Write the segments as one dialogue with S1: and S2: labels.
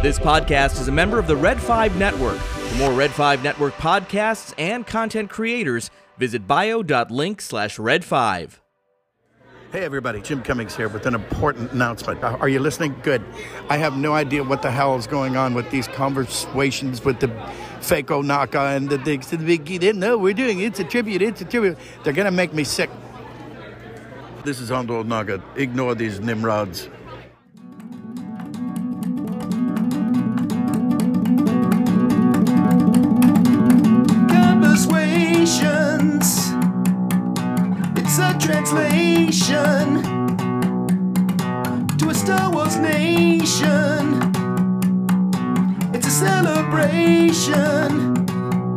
S1: This podcast is a member of the Red 5 Network. For more Red 5 Network podcasts and content creators, visit bio.link/Red5.
S2: Hey everybody, Jim Cummings here with an important announcement. Are you listening? Good. I have no idea what the hell is going on with these conversations with the fake Onaka and the big, you didn't know we're doing it's a tribute. They're going to make me sick. This is Hondo Naga. Ignore these nimrods. Conversations. It's a translation to a Star Wars nation. It's a celebration.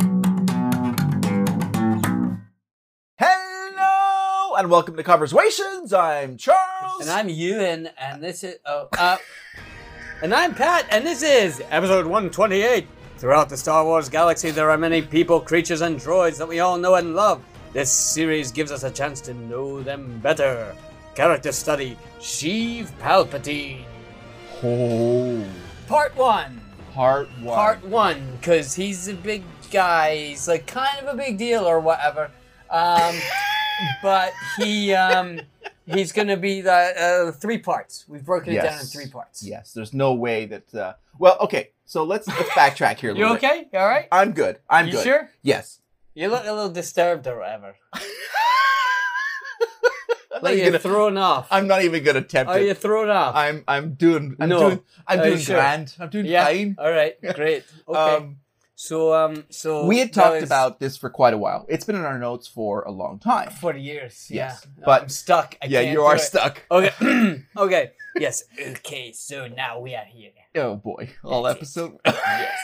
S3: Hello and welcome to Conversations. I'm Charles.
S4: And I'm Ewan, and this is and I'm Pat, and this is episode 128. Throughout the Star Wars galaxy, there are many people, creatures, and droids that we all know and love. This series gives us a chance to know them better. Character study: Sheev Palpatine.
S3: Oh,
S4: Part 1.
S3: Part 1.
S4: Part 1, because he's a big guy. He's like kind of a big deal or whatever. But he's going to be the 3 parts. We've broken it down in 3 parts.
S3: Yes, there's no way that... Well, okay, so let's backtrack here a little
S4: You okay?
S3: bit.
S4: You all right?
S3: I'm good. I'm
S4: You
S3: good.
S4: sure?
S3: Yes.
S4: You look a little disturbed or whatever.
S3: I'm
S4: Like you're thrown off.
S3: I'm not even gonna attempt
S4: Are
S3: it.
S4: you thrown off?
S3: I'm doing
S4: Are
S3: doing
S4: you sure?
S3: grand. I'm doing
S4: Yeah.
S3: fine.
S4: All right. Great. Okay. So
S3: we had
S4: that
S3: talked
S4: was
S3: about this for quite a while. It's been in our notes for a long time.
S4: 40 years.
S3: Yes,
S4: Yeah.
S3: but-
S4: I'm stuck. I
S3: Yeah,
S4: can't
S3: you
S4: do
S3: are
S4: it.
S3: stuck.
S4: Okay. Okay. Yes. Okay. So now we are here.
S3: Oh boy, all
S4: That's it.
S3: episode.
S4: Yes.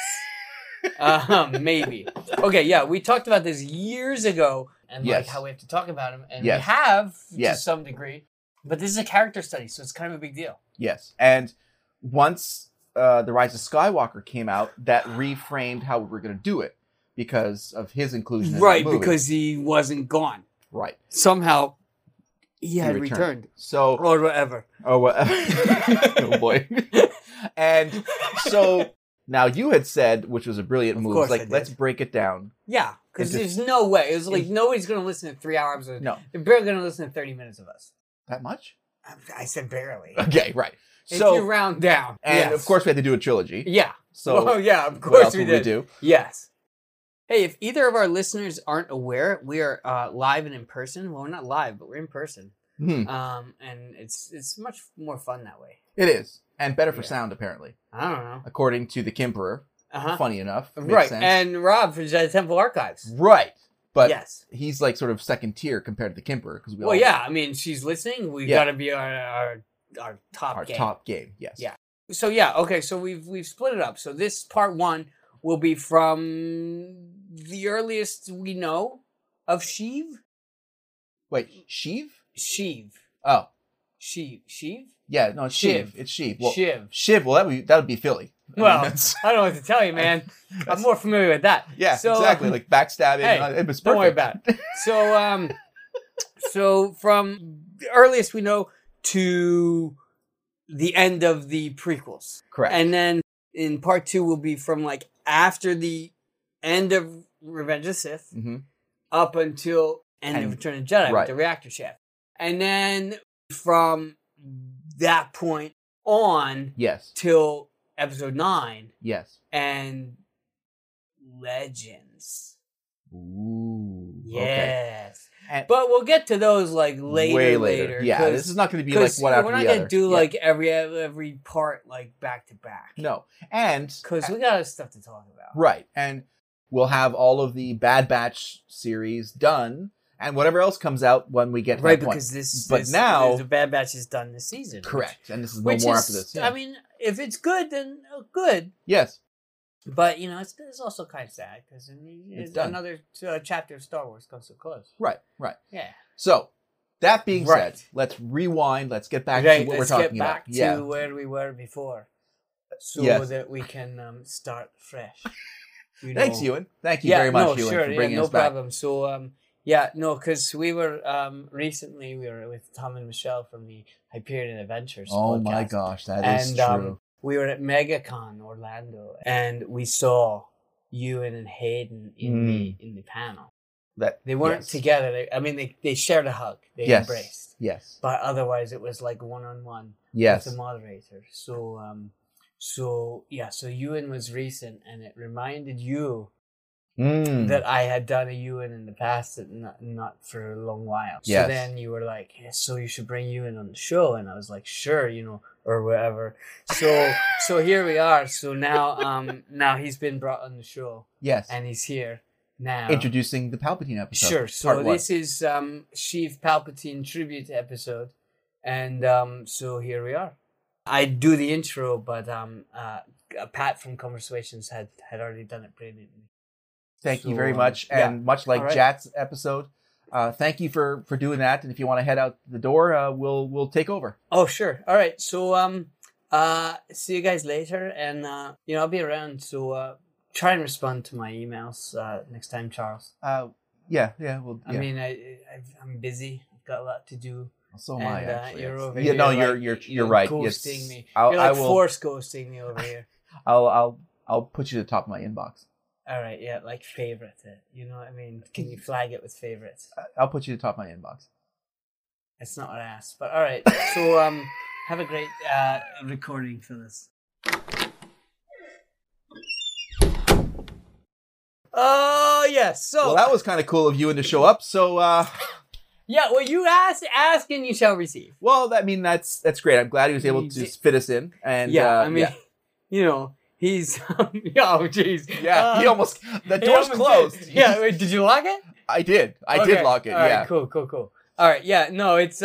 S4: Maybe. Okay. Yeah. We talked about this years ago, and
S3: Yes.
S4: like how we have to talk about him, and
S3: Yes.
S4: we have to
S3: Yes.
S4: some degree. But this is a character study, so it's kind of a big deal.
S3: Yes, and once The Rise of Skywalker came out, that reframed how we were going to do it because of his inclusion in
S4: Right,
S3: the movie.
S4: because he wasn't gone.
S3: Right.
S4: Somehow he
S3: He
S4: had returned.
S3: So,
S4: Or whatever.
S3: oh, well, oh boy. And so now you had said, which was a brilliant
S4: Of
S3: move,
S4: course I
S3: like,
S4: did.
S3: let's break it down.
S4: Yeah, because
S3: It's
S4: there's no way. It was like nobody's going to listen to 3 hours.
S3: No.
S4: They're barely going to listen to 30 minutes of us.
S3: That much?
S4: I said barely.
S3: Okay, right.
S4: If
S3: So,
S4: you round down.
S3: and
S4: yes.
S3: of course we had to do a trilogy.
S4: Yeah.
S3: So,
S4: well, yeah, of
S3: what
S4: course
S3: else
S4: we
S3: would
S4: did.
S3: we do?
S4: Yes. Hey, if either of our listeners aren't aware, we are live and in person. Well, we're not live, but we're in person.
S3: Hmm.
S4: And it's much more fun that way.
S3: It is. And better for
S4: Yeah.
S3: sound, apparently.
S4: I don't know.
S3: According to the Kimperer.
S4: Uh-huh.
S3: Funny enough. Makes
S4: Right.
S3: sense.
S4: And Rob from Jedi Temple Archives.
S3: Right. But
S4: yes.
S3: he's like sort of second tier compared to the Kimperer. Because we
S4: Well,
S3: all
S4: yeah. I mean, she's listening. We
S3: Yeah.
S4: got to be our top
S3: our
S4: game.
S3: top game. Yes.
S4: Yeah. So yeah, okay. So we've split it up. So this part 1 will be from the earliest we know of Sheev.
S3: Wait, Sheev?
S4: Sheev.
S3: Oh,
S4: Sheev.
S3: yeah. No, it's Sheev.
S4: Shiv.
S3: It's Sheev. Well,
S4: Shiv.
S3: Shiv. Well, that would be Philly. I mean,
S4: Well,
S3: that's-
S4: I don't know what to tell you, man. I'm more familiar with that.
S3: yeah,
S4: So,
S3: exactly. Like backstabbing.
S4: hey,
S3: It was perfect.
S4: Don't worry about it. So, so from the earliest we know to the end of the prequels.
S3: Correct.
S4: And then in part 2 will be from like after the end of Revenge of the Sith
S3: hmm
S4: up until end of
S3: And-
S4: Return of the Jedi
S3: right.
S4: with the reactor shaft. And then from that point on
S3: Yes.
S4: till episode 9
S3: Yes.
S4: and Legends.
S3: Ooh. Okay.
S4: Yes.
S3: And
S4: But we'll get to those like later.
S3: way later. Yeah.
S4: 'cause-
S3: This is not going to be like
S4: 'cause
S3: one after
S4: we're not
S3: the
S4: gonna
S3: other.
S4: do
S3: Yeah.
S4: like every part like back to back.
S3: No. And
S4: Because we got stuff to talk about.
S3: right. And we'll have all of the Bad Batch series done, and whatever else comes out when we get to
S4: Right,
S3: that point.
S4: because this
S3: But now-
S4: the Bad Batch is done this season.
S3: Correct. And this is no
S4: Which
S3: more
S4: is,
S3: after this. Yeah.
S4: I mean, if it's good, then good.
S3: yes.
S4: But you know, it's also kind of sad because
S3: It's done.
S4: another chapter of Star Wars comes so close.
S3: Right. Right.
S4: Yeah.
S3: So, that being
S4: Right.
S3: said, let's rewind. Let's get back
S4: Okay,
S3: to what
S4: let's
S3: we're
S4: get
S3: talking
S4: back
S3: about.
S4: to where we were before, so
S3: Yes.
S4: that we can start fresh. You
S3: Thanks,
S4: know.
S3: Ewan. Thank you very much, Ewan,
S4: sure,
S3: for bringing
S4: no
S3: us back.
S4: problem. So, yeah, no, because we were recently we were with Tom and Michelle from the Hyperion Adventures.
S3: Oh my
S4: podcast.
S3: gosh, that is
S4: And,
S3: true.
S4: we were at MegaCon Orlando, and we saw Ewan and Hayden in the panel.
S3: That
S4: They weren't together. They shared a hug. They embraced.
S3: Yes.
S4: But otherwise, it was like one-on-one
S3: Yes.
S4: with the moderator. So Ewan was recent, and it reminded you that I had done a Ewan in the past, not for a long while. So
S3: Yes.
S4: then you were like, so you should bring Ewan on the show, and I was like, sure, or whatever. So here we are. So now he's been brought on the show.
S3: Yes.
S4: And he's here now.
S3: Introducing the Palpatine episode.
S4: Sure. So
S3: Part one.
S4: this is Sheev Palpatine tribute episode, and so here we are. I do the intro, but Pat from Conversations had already done it brilliantly.
S3: Thank you very much. And much like Jat's episode, thank you for doing that. And if you want to head out the door, we'll take over.
S4: Oh, sure. All right. So see you guys later, and I'll be around. So try and respond to my emails next time, Charles.
S3: Yeah.
S4: I mean, I'm busy. I've got a lot to do.
S3: So am I. Actually.
S4: You're over
S3: here. No,
S4: you're
S3: you're right.
S4: Ghosting
S3: Yes.
S4: me.
S3: You're
S4: like force ghosting me over here.
S3: I'll put you to the top of my inbox.
S4: All right, yeah, like favorite it. You know what I mean? Can you flag it with favorites?
S3: I'll put you to the top of my inbox.
S4: That's not what I asked, but all right. So have a great recording for this. Oh yes. So
S3: Well, that was kind of cool of you to show up. So
S4: yeah, well, you ask and you shall receive.
S3: well, that's great. I'm glad he was able to fit us in. And
S4: he's oh jeez.
S3: Yeah, he almost the door's closed.
S4: Yeah, wait, did you lock it?
S3: I did. I did lock it.
S4: All right,
S3: yeah.
S4: Cool. All right. Yeah. No, it's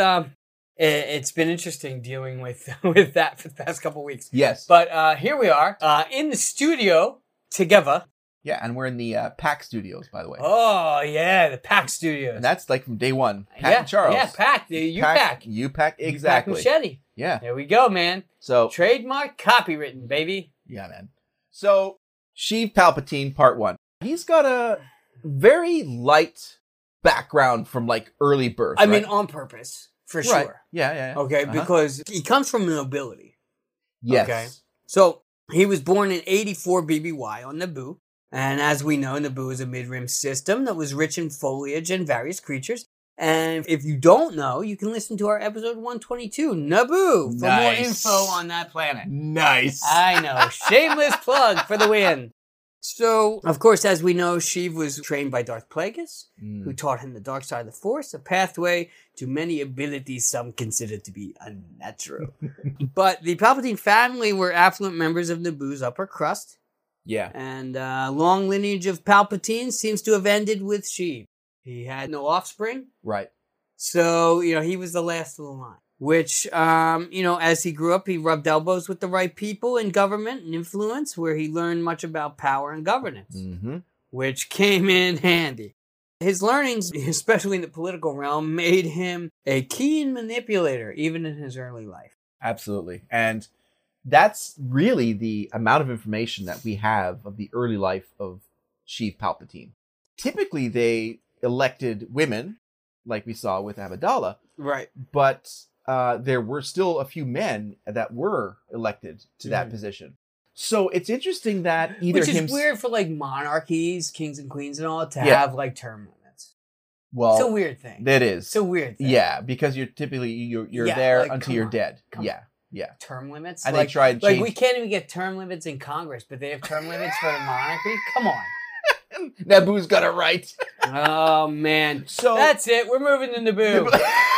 S4: been interesting dealing with that for the past couple of weeks.
S3: Yes.
S4: But here we are in the studio together.
S3: Yeah, and we're in the PAC studios, by the way.
S4: Oh yeah, the PAC studios.
S3: And that's like from day one. PAC and Charles.
S4: Yeah, PAC. You PAC.
S3: You PAC. Exactly.
S4: Machete.
S3: Yeah.
S4: There we go, man.
S3: So
S4: trademark copywritten, baby.
S3: Yeah, man. So Sheev Palpatine, Part 1. He's got a very light background from like early birth.
S4: I mean, on purpose, for
S3: right.
S4: sure.
S3: Yeah.
S4: Okay, because he comes from nobility.
S3: Yes.
S4: Okay. So he was born in 84 BBY on Naboo. And as we know, Naboo is a mid-rim system that was rich in foliage and various creatures. And if you don't know, you can listen to our episode 122, Naboo, for more info on that planet.
S3: Nice.
S4: I know. Shameless plug for the win. So, of course, as we know, Sheev was trained by Darth Plagueis, who taught him the dark side of the Force, a pathway to many abilities some consider to be unnatural. But the Palpatine family were affluent members of Naboo's upper crust.
S3: Yeah.
S4: And long lineage of Palpatine seems to have ended with Sheev. He had no offspring.
S3: Right.
S4: So, he was the last of the line. Which, as he grew up, he rubbed elbows with the right people in government and influence, where he learned much about power and governance, which came in handy. His learnings, especially in the political realm, made him a keen manipulator, even in his early life.
S3: Absolutely. And that's really the amount of information that we have of the early life of Sheev Palpatine. Typically, they elected women, like we saw with Amidala.
S4: Right.
S3: But there were still a few men that were elected to that position. So it's interesting that either
S4: Which is weird for like monarchies, kings and queens and all, to
S3: Yeah.
S4: have like term limits.
S3: Well,
S4: It's a weird thing.
S3: that is.
S4: It's a weird thing.
S3: Yeah, because you're typically you're there
S4: like,
S3: until
S4: come
S3: you're
S4: on.
S3: dead.
S4: Come
S3: Yeah. Yeah.
S4: Term limits?
S3: And they try and
S4: like
S3: change.
S4: we can't even get term limits in Congress, but they have term limits for the monarchy? Come on.
S3: Naboo's got it right.
S4: Oh man.
S3: So
S4: that's it. We're moving to Naboo.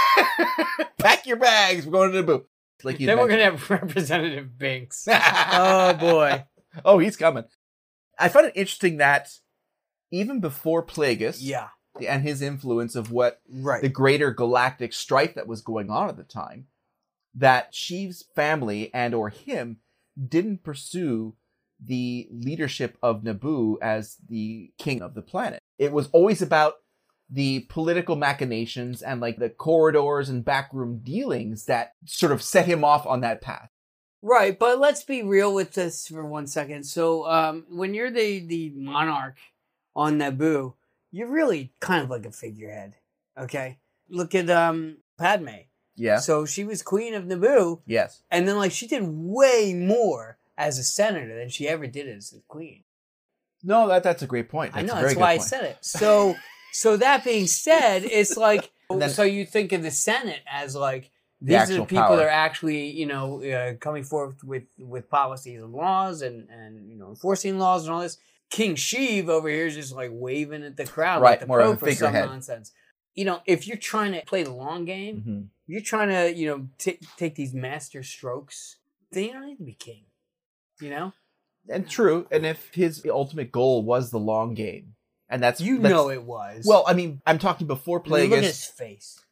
S3: Pack your bags. We're going to Naboo. Like
S4: Then we're gonna have Representative Binks. Oh boy.
S3: Oh, he's coming. I find it interesting that even before Plagueis,
S4: Yeah.
S3: and his influence of what
S4: Right.
S3: the greater galactic strife that was going on at the time, that Sheev's family and or him didn't pursue the leadership of Naboo as the king of the planet. It was always about the political machinations and like the corridors and backroom dealings that sort of set him off on that path.
S4: Right, but let's be real with this for 1 second. So, when you're the monarch on Naboo, you're really kind of like a figurehead. Okay, look at Padme.
S3: Yeah.
S4: So she was queen of Naboo,
S3: Yes.
S4: and then like she did way more as a senator than she ever did as a queen.
S3: No, that's a great point.
S4: I know,
S3: a very
S4: that's
S3: good
S4: why
S3: point.
S4: I said it. So that being said, it's like,
S3: then-
S4: so you think of the Senate as like,
S3: The
S4: these are
S3: actual
S4: the people
S3: power.
S4: that are actually, coming forth with policies and laws and enforcing laws and all this. King Sheev over here is just like waving at the crowd
S3: Right,
S4: like the
S3: more of a
S4: Pope or some
S3: figurehead.
S4: nonsense. If you're trying to play the long game,
S3: Mhm.
S4: you're trying to, take these master strokes, then you don't need to be king,
S3: And true. And if his ultimate goal was the long game, and that's
S4: it was.
S3: Well, I mean, I'm talking before
S4: I mean, look at his
S3: Plagueis.
S4: face.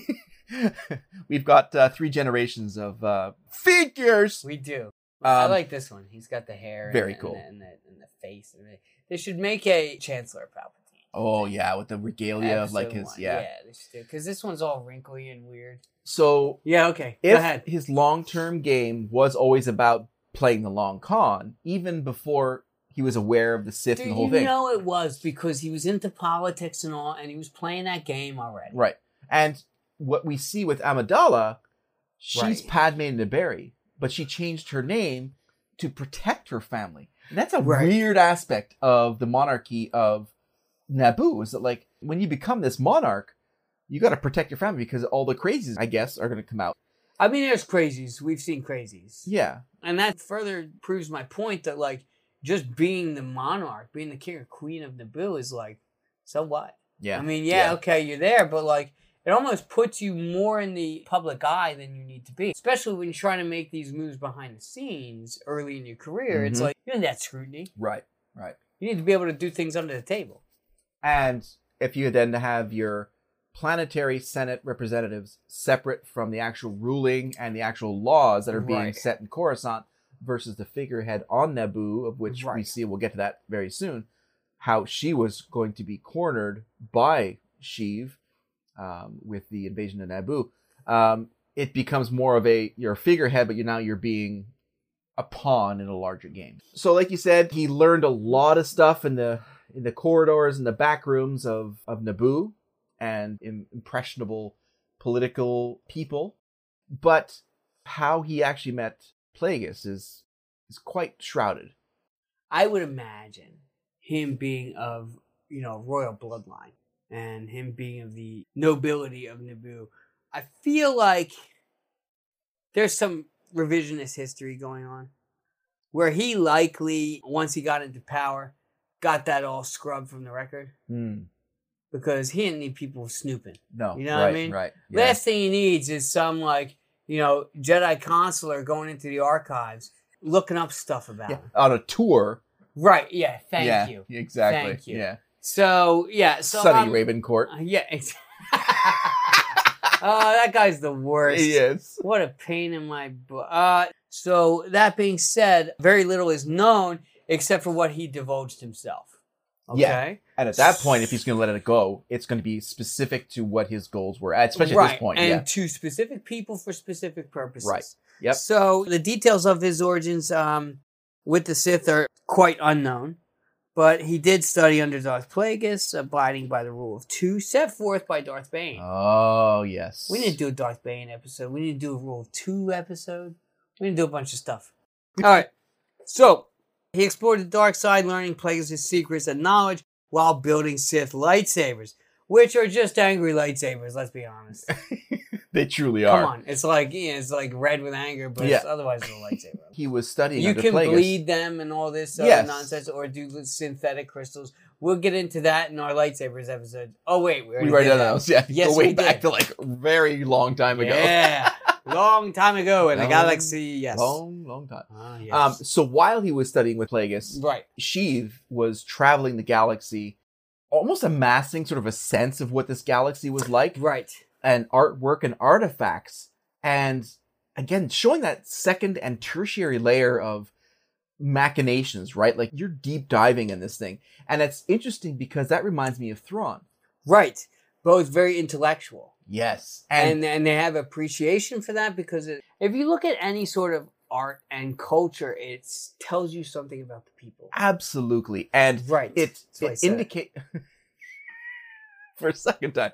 S3: We've got 3 generations of figures.
S4: We do. I like this one. He's got the hair.
S3: Very
S4: and
S3: cool.
S4: And the face. And they should make a Chancellor Palpatine.
S3: Oh yeah, with the regalia of like
S4: Episode
S3: his
S4: 1.
S3: yeah.
S4: They should do, because this one's all wrinkly and weird.
S3: So
S4: Yeah, okay. Go
S3: if
S4: ahead.
S3: his long-term game was always about playing the long con, even before he was aware of the Sith
S4: Dude,
S3: and the whole
S4: you
S3: thing.
S4: know it was because he was into politics and all, and he was playing that game already.
S3: Right. And what we see with Amidala, she's
S4: Right.
S3: Padme Naberrie, but she changed her name to protect her family. And that's a
S4: Right.
S3: weird aspect of the monarchy of Naboo, is that like when you become this monarch, you got to protect your family because all the crazies, I guess, are going to come out.
S4: I mean, there's crazies. We've seen crazies.
S3: Yeah.
S4: And that further proves my point that, like, just being the monarch, being the king or queen of Naboo is like, so what?
S3: Yeah.
S4: I mean, okay, you're there, but like, it almost puts you more in the public eye than you need to be. Especially when you're trying to make these moves behind the scenes early in your career. It's
S3: Mhm.
S4: like, you need that scrutiny.
S3: Right. Right.
S4: You need to be able to do things under the table.
S3: And if you then have your planetary Senate representatives separate from the actual ruling and the actual laws that are being
S4: Right.
S3: set in Coruscant versus the figurehead on Naboo, of which we
S4: Right.
S3: see, we'll get to that very soon, how she was going to be cornered by Sheev with the invasion of Naboo. It becomes more of you're a figurehead, but you're being a pawn in a larger game. So like you said, he learned a lot of stuff in the corridors and the back rooms of Naboo and impressionable political people. But how he actually met Plagueis is quite shrouded.
S4: I would imagine him being of, royal bloodline and him being of the nobility of Naboo. I feel like there's some revisionist history going on where he likely, once he got into power, got that all scrubbed from the record because he didn't need people snooping.
S3: No,
S4: You know what I
S3: right,
S4: mean?
S3: Right. Yeah.
S4: Last thing he needs is some Jedi consular going into the archives looking up stuff about him.
S3: On a tour.
S4: Right, yeah, thank you.
S3: Exactly.
S4: Thank you.
S3: Yeah.
S4: So
S3: Sunny Ravencourt.
S4: Yeah. Oh, that guy's the worst.
S3: He is.
S4: What a pain in my butt. So that being said, very little is known except for what he divulged himself. Okay?
S3: Yeah. And at that point, if he's going to let it go, it's going to be specific to what his goals were, especially at this point.
S4: And to specific people for specific purposes.
S3: Right. Yep.
S4: So the details of his origins with the Sith are quite unknown, but he did study under Darth Plagueis, abiding by the rule of 2 set forth by Darth Bane.
S3: Oh, yes.
S4: We need to do a Darth Bane episode. We need to do a rule of 2 episode. We need to do a bunch of stuff. All right. So he explored the dark side, learning Plagueis' secrets and knowledge while building Sith lightsabers, which are just angry lightsabers. Let's be honest.
S3: They truly are.
S4: Come on, it's like red with anger, but it's otherwise it's a lightsaber.
S3: He was studying
S4: You
S3: under
S4: can
S3: Plagueis.
S4: bleed them and all this
S3: Yes.
S4: nonsense, or do synthetic crystals. We'll get into that in our lightsabers episode. Oh wait, we
S3: We already
S4: did
S3: did those. Yeah.
S4: Yes,
S3: Go way
S4: we
S3: back
S4: did.
S3: to like a very long time ago.
S4: Yeah, long time ago in the
S3: Long,
S4: galaxy. Yes,
S3: Long time.
S4: yes.
S3: So while he was studying with Plagueis,
S4: Right.
S3: Sheev was traveling the galaxy, almost amassing sort of a sense of what this galaxy was like.
S4: Right.
S3: And artwork and artifacts, and again showing that second and tertiary layer of machinations, right? Like you're deep diving in this thing, and it's interesting because that reminds me of Thrawn.
S4: Right. Both very intellectual.
S3: Yes,
S4: And they have appreciation for that because if you look at any sort of art and culture, it tells you something about the people.
S3: absolutely, and
S4: Right.
S3: it
S4: That's what I said.
S3: indicate for a second time.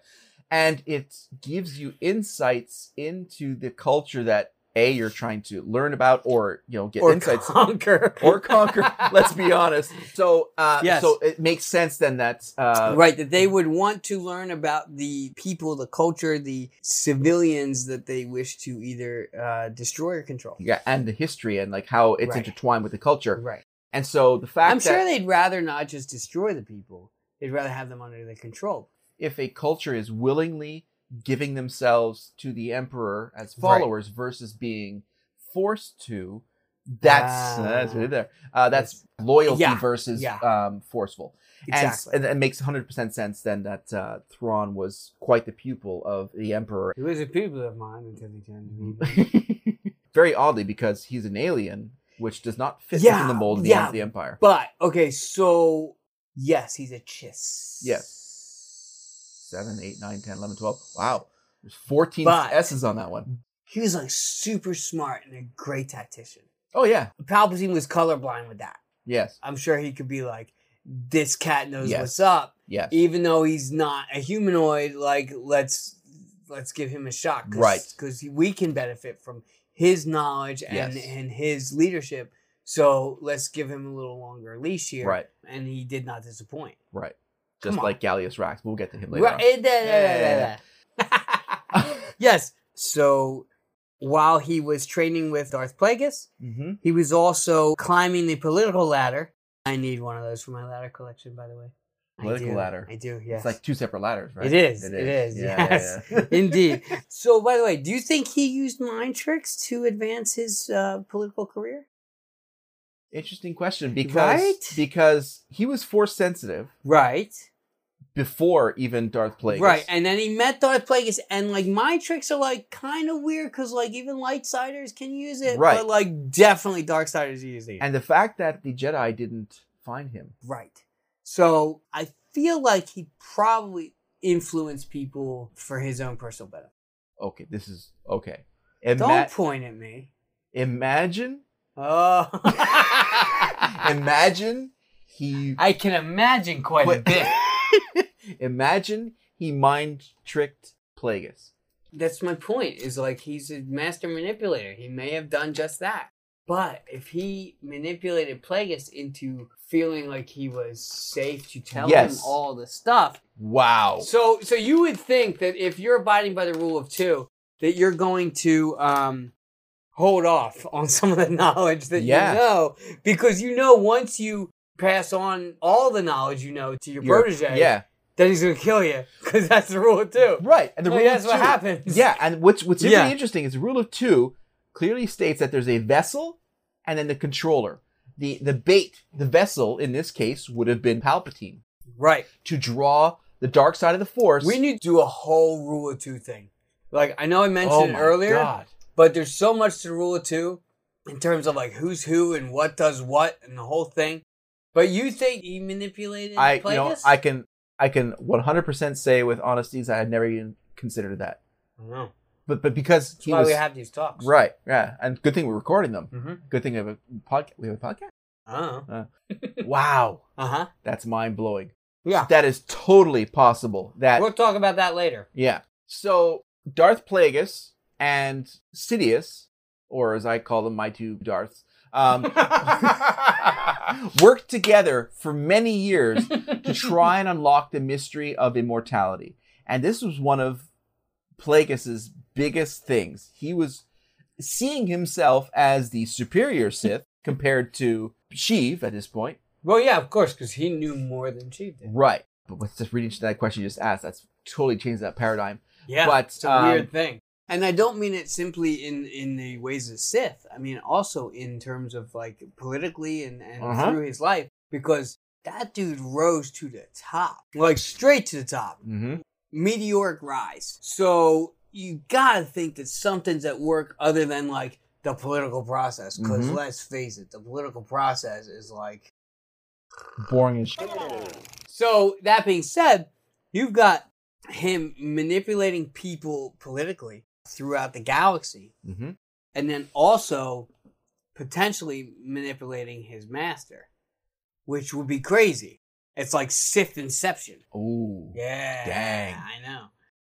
S3: And it gives you insights into the culture that you're trying to learn about, or get insights
S4: conquer.
S3: or conquer. Let's be honest. So,
S4: Yes.
S3: so it makes sense then that
S4: Right, that they would want to learn about the people, the culture, the civilians that they wish to either destroy or control.
S3: yeah, and the history and like how it's
S4: Right.
S3: intertwined with the culture.
S4: Right.
S3: And so the fact
S4: I'm sure
S3: that
S4: they'd rather not just destroy the people. They'd rather have them under their control.
S3: if a culture is willingly giving themselves to the emperor as
S4: Right.
S3: followers versus being forced to, that's right there. That's loyalty
S4: Yeah,
S3: versus
S4: yeah.
S3: forceful.
S4: Exactly.
S3: And it makes 100% sense then that Thrawn was quite the pupil of the emperor.
S4: He was a pupil of mine until he turned to me.
S3: Very oddly, because he's an alien, which does not fit
S4: Yeah,
S3: within the mold of
S4: yeah.
S3: the Empire.
S4: But, okay, so, yes, he's a chiss.
S3: Yes. 7, 8, 9, 10, 11, 12. Wow. There's 14
S4: But-
S3: S's on that one.
S4: He was, like, super smart and a great tactician.
S3: Oh, yeah.
S4: Palpatine was colorblind with that.
S3: Yes.
S4: I'm sure he could be like, this cat knows
S3: Yes.
S4: what's up.
S3: Yes.
S4: Even though he's not a humanoid, like, let's give him a shot.
S3: Right.
S4: Because we can benefit from his knowledge and,
S3: Yes.
S4: and his leadership. So let's give him a little longer leash here.
S3: Right.
S4: And he did not disappoint.
S3: Right.
S4: Come
S3: Just
S4: on.
S3: like Gallius Rax. We'll get to him later on.
S4: Right. Yes. So while he was training with Darth Plagueis,
S3: Mm-hmm.
S4: he was also climbing the political ladder. I need one of those for my ladder collection, by the way.
S3: Political ladder.
S4: I do, yes.
S3: It's like two separate ladders, right?
S4: It is,
S3: Yeah,
S4: yes.
S3: yeah, yeah.
S4: Indeed. So, by the way, do you think he used mind tricks to advance his political career?
S3: Interesting question because
S4: Right?
S3: because he was force sensitive
S4: Right.
S3: before even Darth Plagueis.
S4: Right. And then he met Darth Plagueis, and, like, mind tricks are, like, kind of weird because, like, even Lightsiders can use it.
S3: Right.
S4: But, like, definitely Darksiders use it.
S3: And the fact that the Jedi didn't find him.
S4: Right. So I feel like he probably influenced people for his own personal benefit.
S3: Okay, this is okay.
S4: Don't point at me.
S3: Imagine
S4: Oh.
S3: imagine he
S4: I can imagine quite a bit.
S3: imagine he mind tricked Plagueis.
S4: That's my point, is like he's a master manipulator. He may have done just that. But if he manipulated Plagueis into feeling like he was safe to tell him
S3: Yes.
S4: all the stuff.
S3: Wow.
S4: So you would think that if you're abiding by the rule of two, that you're going to hold off on some of the knowledge that
S3: Yeah.
S4: you know. Because you know once you pass on all the knowledge you know to your protege,
S3: Yeah.
S4: then he's going to kill you. Because that's the rule of two.
S3: Right. And the
S4: Like,
S3: rule
S4: that's
S3: of
S4: what
S3: two.
S4: happens.
S3: Yeah, and what's really
S4: Yeah.
S3: interesting is the rule of two clearly states that there's a vessel and then the controller. The bait, the vessel in this case would have been Palpatine
S4: Right.
S3: to draw the dark side of the Force.
S4: We need to do a whole rule of two thing. Like, I know I
S3: oh
S4: mentioned it
S3: my
S4: earlier,
S3: God.
S4: but there's so much to the rule of two in terms of like who's who and what does what and the whole thing. But you think he manipulated Plagueis?
S3: I can 100% say with honesty that I had never even considered that.
S4: I don't know.
S3: But because
S4: That's
S3: he
S4: why
S3: was
S4: we have these talks.
S3: right, yeah, and good thing we're recording them.
S4: Mm-hmm.
S3: Good thing we have a podcast. We have a podcast.
S4: I don't know.
S3: Wow,
S4: Uh-huh.
S3: that's mind blowing.
S4: Yeah.
S3: That is totally possible. That
S4: We'll talk about that later.
S3: yeah. So Darth Plagueis and Sidious, or as I call them, my two Darths, worked together for many years to try and unlock the mystery of immortality. And this was one of Plagueis's biggest things. He was seeing himself as the superior Sith compared to Sheev at this point.
S4: Well, yeah, of course, because he knew more than Chief did.
S3: Right. But with just reading to that question you just asked, that's totally changed that paradigm.
S4: Yeah,
S3: But,
S4: it's a weird thing. And I don't mean it simply in the ways of Sith. I mean also in terms of like politically and
S3: Uh-huh.
S4: through his life. Because that dude rose to the top. Like straight to the top.
S3: Mm-hmm.
S4: Meteoric rise. So you gotta think that something's at work other than like the political process. Because
S3: Mhm.
S4: let's face it, the political process is like...
S3: Boring as shit.
S4: So that being said, you've got him manipulating people politically throughout the galaxy,
S3: Mm-hmm.
S4: and then also potentially manipulating his master, which would be crazy. It's like Sith Inception.
S3: Ooh.
S4: Yeah,
S3: Dang.
S4: I know.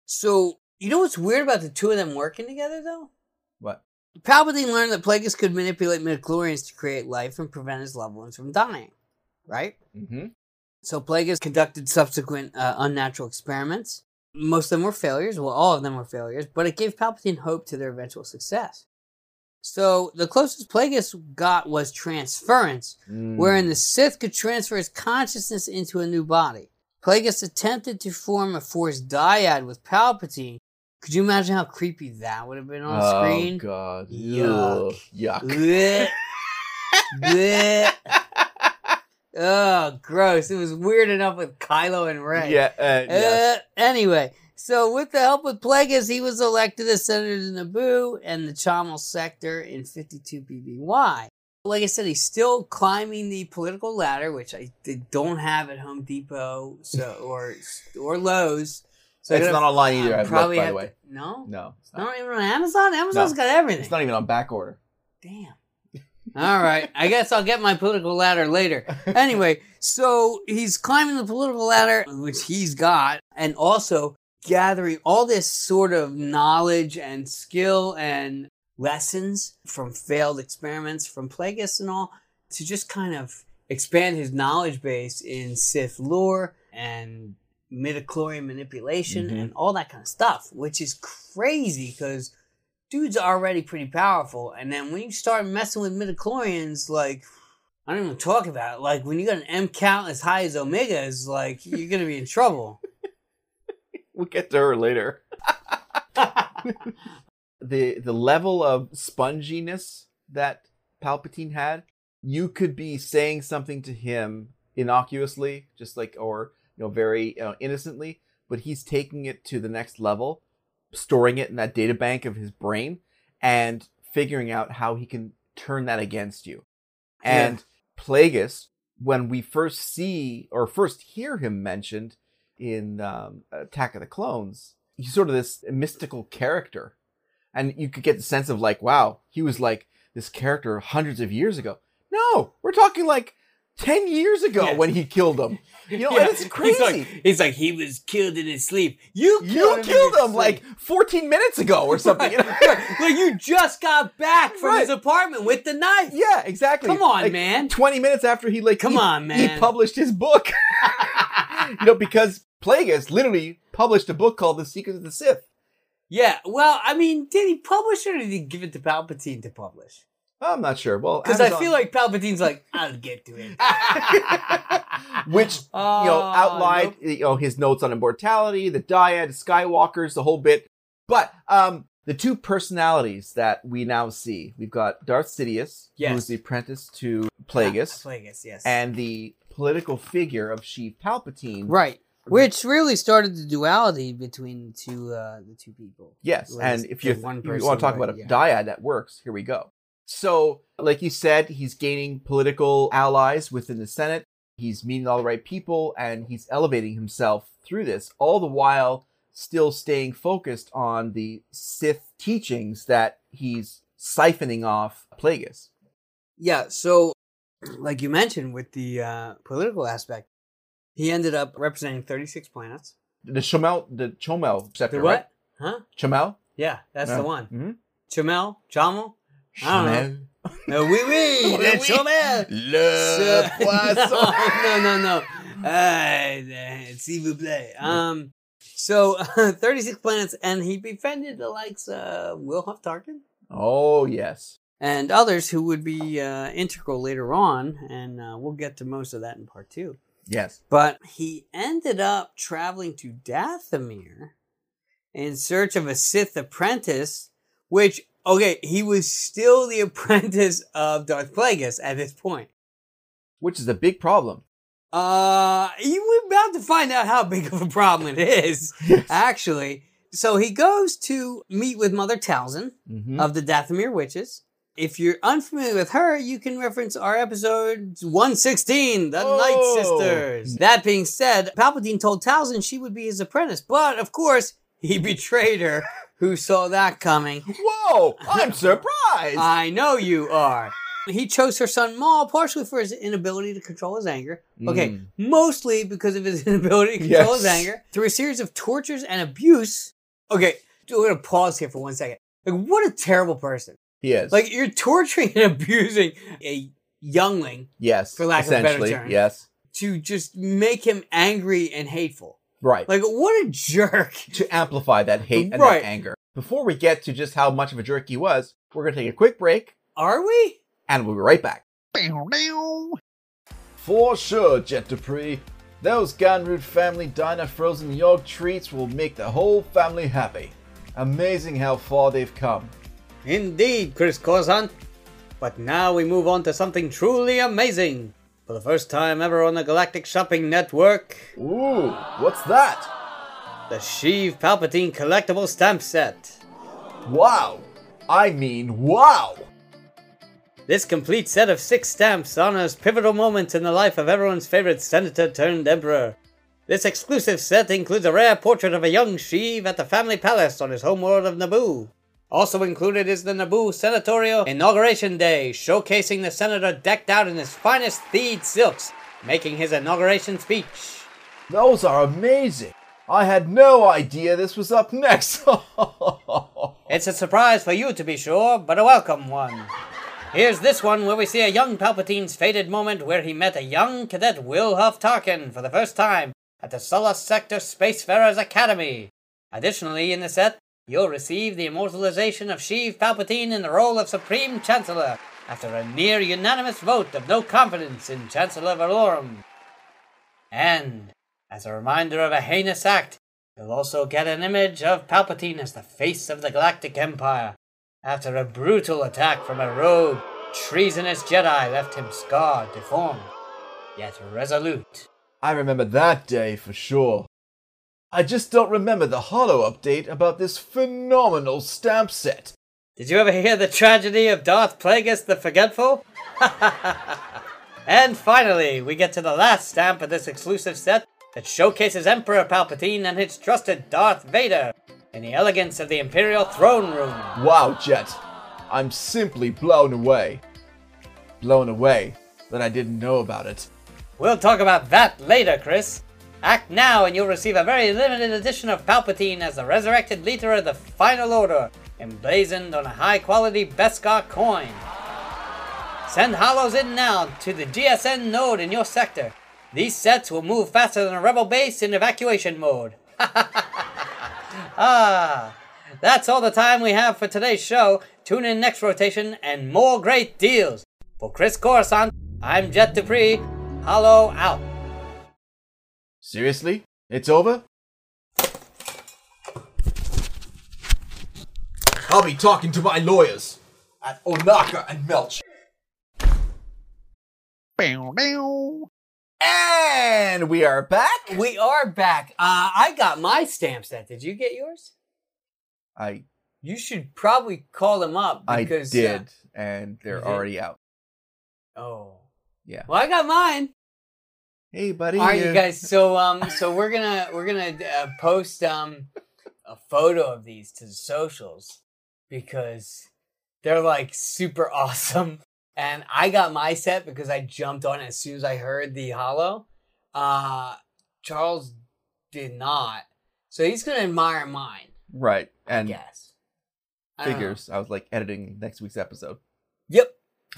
S4: So, you know what's weird about the two of them working together, though?
S3: What?
S4: Palpatine learned that Plagueis could manipulate midichlorians to create life and prevent his loved ones from dying, right?
S3: Mm-hmm.
S4: So Plagueis conducted subsequent unnatural experiments. Most of them were failures. Well, all of them were failures, but it gave Palpatine hope to their eventual success. So the closest Plagueis got was transference, wherein the Sith could transfer his consciousness into a new body. Plagueis attempted to form a Force dyad with Palpatine. Could you imagine how creepy that would have been on screen?
S3: Oh, God.
S4: Yuck.
S3: Yuck.
S4: Blech. Blech. Oh, gross. It was weird enough with Kylo and Rey.
S3: Yeah. Yes.
S4: Anyway, so with the help of Plagueis, he was elected as Senator to Naboo and the Chamel sector in 52 BBY. Like I said, he's still climbing the political ladder, which I don't have at Home Depot or Lowe's. So
S3: It's not online either, I've looked, by the way.
S4: No?
S3: No. It's
S4: Not even on Amazon? Amazon's got everything.
S3: It's not even on back order.
S4: Damn. All right. I guess I'll get my political ladder later. Anyway, so he's climbing the political ladder, which he's got, and also gathering all this sort of knowledge and skill and lessons from failed experiments from Plagueis and all to just kind of expand his knowledge base in Sith lore and midichlorian manipulation and all that kind of stuff, which is crazy because dude's already pretty powerful. And then when you start messing with midichlorians, like, I don't even talk about it. Like, when you got an M count as high as Omega's, like, you're going to be in trouble.
S3: We'll get to her later. The level of sponginess that Palpatine had, you could be saying something to him innocuously, just like, or, very innocently, but he's taking it to the next level, storing it in that data bank of his brain, and figuring out how he can turn that against you. And Plagueis, when we first see or first hear him mentioned in Attack of the Clones, he's sort of this mystical character. And you could get the sense of like, wow, he was like this character hundreds of years ago. No, we're talking like 10 years ago when he killed him. And it's crazy.
S4: He's like, he was killed in his sleep. You
S3: killed him like 14 minutes ago or something.
S4: Like you just got back from his apartment with the knife.
S3: Yeah, exactly.
S4: Come on,
S3: like,
S4: man.
S3: 20 minutes after he
S4: man.
S3: He published his book. Because Plagueis literally published a book called The Secrets of the Sith.
S4: Yeah, well, I mean, did he publish it or did he give it to Palpatine to publish?
S3: I'm not sure. Well,
S4: because I feel like Palpatine's like, I'll get to it.
S3: Which, outlined, his notes on immortality, the dyad, the Skywalkers, the whole bit. But, the two personalities that we now see, we've got Darth Sidious, who's the apprentice to Plagueis.
S4: Plagueis, yes.
S3: And the political figure of Sheev Palpatine.
S4: Right. Which really started the duality between the two people.
S3: Yes, and if you want to talk about a dyad that works, here we go. So, like you said, he's gaining political allies within the Senate. He's meeting all the right people, and he's elevating himself through this, all the while still staying focused on the Sith teachings that he's siphoning off Plagueis.
S4: Yeah, so, like you mentioned, with the political aspect, he ended up representing 36 planets.
S3: The Chomel scepter,
S4: the what?
S3: Right?
S4: Huh?
S3: Chomel?
S4: Yeah, that's the one.
S3: Mm-hmm.
S4: Chamel?
S3: Chomel?
S4: No, oui, le Chomel!
S3: Le poisson!
S4: No. S'il vous plaît. So, 36 planets, and he befriended the likes of Wilhuff Tarkin.
S3: Oh, yes.
S4: And others who would be integral later on, and we'll get to most of that in part 2.
S3: Yes.
S4: But he ended up traveling to Dathomir in search of a Sith apprentice, which, he was still the apprentice of Darth Plagueis at this point.
S3: Which is a big problem.
S4: We're about to find out how big of a problem it is, actually. So he goes to meet with Mother Talzin of the Dathomir Witches. If you're unfamiliar with her, you can reference our episode 116, The Night Sisters. That being said, Palpatine told Talzin she would be his apprentice, but of course, he betrayed her. Who saw that coming?
S3: Whoa, I'm surprised.
S4: I know you are. He chose her son Maul partially for his inability to control his anger. Mostly because of his inability to control his anger. Through a series of tortures and abuse, Okay, we're going to pause here for 1 second. Like, what a terrible person.
S3: He is.
S4: Like, you're torturing and abusing a youngling,
S3: yes,
S4: for lack of a better
S3: essentially,
S4: term.
S3: yes.
S4: To just make him angry and hateful.
S3: Right.
S4: Like, what a jerk.
S3: To amplify that hate and
S4: Right.
S3: that anger. Before we get to just how much of a jerk he was, we're going to take a quick break,
S4: Are we?
S3: and we'll be right back. For sure, Jet Dupree. Those Ganroot family diner frozen yogurt treats will make the whole family happy. Amazing how far they've come.
S4: Indeed, Chris Coruscant. But now we move on to something truly amazing. For the first time ever on the Galactic Shopping Network,
S3: Ooh, what's that?
S4: the Sheev Palpatine collectible stamp set.
S3: Wow. I mean, wow.
S4: This complete set of 6 stamps honors pivotal moments in the life of everyone's favorite senator turned emperor. This exclusive set includes a rare portrait of a young Sheev at the family palace on his homeworld of Naboo. Also included is the Naboo Senatorial Inauguration Day, showcasing the senator decked out in his finest theed silks, making his inauguration speech.
S3: Those are amazing. I had no idea this was up next.
S4: It's a surprise for you to be sure, but a welcome one. Here's this one where we see a young Palpatine's fated moment where he met a young cadet Wilhuff Tarkin for the first time at the Sulla Sector Spacefarers Academy. Additionally, in the set, you'll receive the immortalization of Sheev Palpatine in the role of Supreme Chancellor after a near unanimous vote of no confidence in Chancellor Valorum. And, as a reminder of a heinous act, you'll also get an image of Palpatine as the face of the Galactic Empire, after a brutal attack from a rogue, treasonous Jedi left him scarred, deformed, yet resolute.
S3: I remember that day for sure. I just don't remember the holo update about this phenomenal stamp set.
S4: Did you ever hear the tragedy of Darth Plagueis the Forgetful? And finally, we get to the last stamp of this exclusive set that showcases Emperor Palpatine and his trusted Darth Vader in the elegance of the Imperial Throne Room.
S3: Wow, Jet. I'm simply blown away. Blown away that I didn't know about it.
S4: We'll talk about that later, Chris. Act now and you'll receive a very limited edition of Palpatine as the resurrected leader of the Final Order, emblazoned on a high-quality Beskar coin. Send holos in now to the GSN node in your sector. These sets will move faster than a rebel base in evacuation mode. That's all the time we have for today's show. Tune in next rotation and more great deals. For Chris Coruscant, I'm Jet Dupree. Holo out.
S3: Seriously? It's over? I'll be talking to my lawyers at Onaka and Melch. And we are back.
S4: We are back. I got my stamp set. Did you get yours? You should probably call them up because
S3: I did, and they're already out.
S4: Oh.
S3: Yeah.
S4: Well, I got mine.
S3: Hey, buddy.
S4: All right, you guys. So we're gonna post a photo of these to the socials because they're like super awesome. And I got my set because I jumped on it as soon as I heard the holo. Charles did not, so he's gonna admire mine.
S3: Right, and
S4: I guess.
S3: figures. I was like editing next week's episode.
S4: Yep.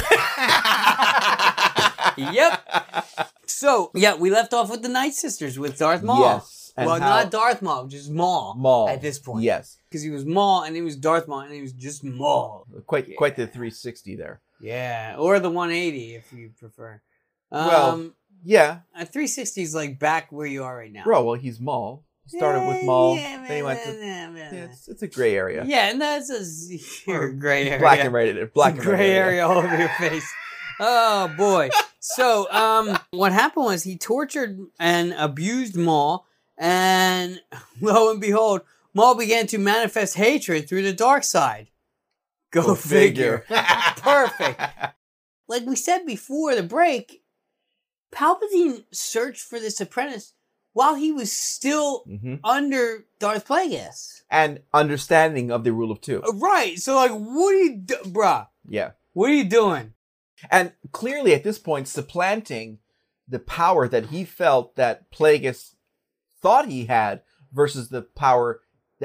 S4: Yep. So, yeah, we left off with the Night Sisters with Darth Maul.
S3: Yes.
S4: Well, not Darth Maul, just Maul.
S3: Maul.
S4: At this point.
S3: Yes.
S4: Because he was Maul and he was Darth Maul and he was just Maul.
S3: Quite the 360 there.
S4: Yeah. Or the 180 if you prefer.
S3: Well, yeah.
S4: A 360 is like back where you are right now.
S3: Bro, well, he's Maul. He started with Maul. Then he went to... Yeah, it's a gray area.
S4: Yeah, and that's a gray area.
S3: Black and red. Black and
S4: gray area all over your face. Oh, boy. So, what happened was he tortured and abused Maul, and lo and behold, Maul began to manifest hatred through the dark side. Go figure. Perfect. Like we said before the break, Palpatine searched for this apprentice while he was still under Darth Plagueis.
S3: And understanding of the rule of two.
S4: Right. So, like, what are you bruh?
S3: Yeah.
S4: What are you doing?
S3: And clearly at this point, supplanting the power that he felt that Plagueis thought he had versus the power that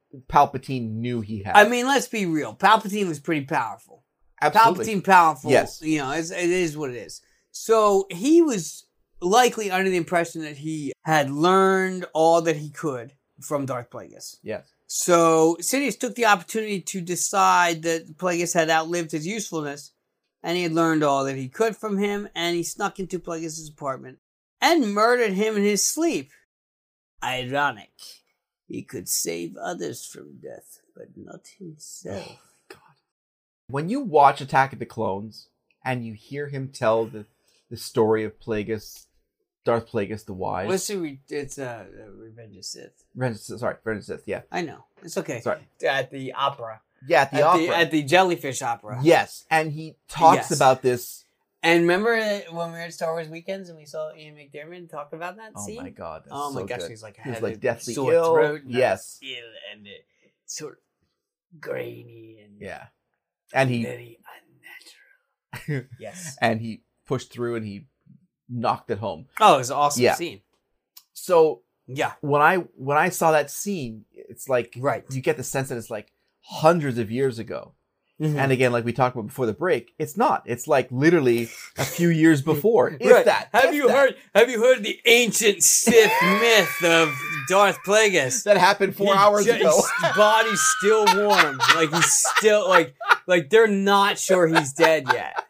S3: Palpatine knew he had.
S4: I mean, let's be real. Palpatine was pretty powerful.
S3: Absolutely.
S4: Palpatine powerful.
S3: Yes.
S4: You know, it is what it is. So he was likely under the impression that he had learned all that he could from Darth Plagueis.
S3: Yes.
S4: So Sidious took the opportunity to decide that Plagueis had outlived his usefulness, and he had learned all that he could from him, and he snuck into Plagueis' apartment and murdered him in his sleep. Ironic. He could save others from death, but not himself.
S3: Oh, God. When you watch Attack of the Clones and you hear him tell the story of Plagueis, Darth Plagueis the Wise.
S4: It's Revenge of Sith.
S3: Revenge of Sith, yeah.
S4: I know. It's okay.
S3: Sorry.
S4: At the opera.
S3: Yeah, at the opera.
S4: At the Jellyfish Opera.
S3: Yes, and he talks about this.
S4: And remember when we were at Star Wars Weekends and we saw Ian McDiarmid talk about that scene?
S3: Oh my God, that's
S4: oh my
S3: so
S4: gosh,
S3: good.
S4: He's like,
S3: deathly
S4: sore
S3: ill.
S4: throat.
S3: Yes.
S4: Ill and sort of grainy and
S3: yeah. And he
S4: very unnatural. Yes.
S3: And he pushed through and he knocked it home.
S4: Oh, it was an awesome scene.
S3: So
S4: yeah,
S3: when I saw that scene, it's like you get the sense that it's like hundreds of years ago. Mm-hmm. And again, like we talked about before the break, it's not. It's like literally a few years before. If that.
S4: Have you heard the ancient Sith myth of Darth Plagueis?
S3: That happened 4 hours ago.
S4: His body's still warm. Like he's still like they're not sure he's dead yet.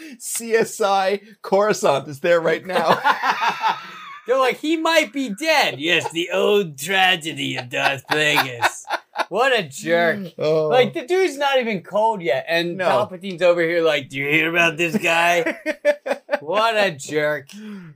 S3: CSI Coruscant is there right now.
S4: They're like, he might be dead. Yes, the old tragedy of Darth Plagueis. What a jerk.
S3: Oh.
S4: Like, the dude's not even cold yet. And Palpatine's over here like, do you hear about this guy? What a jerk.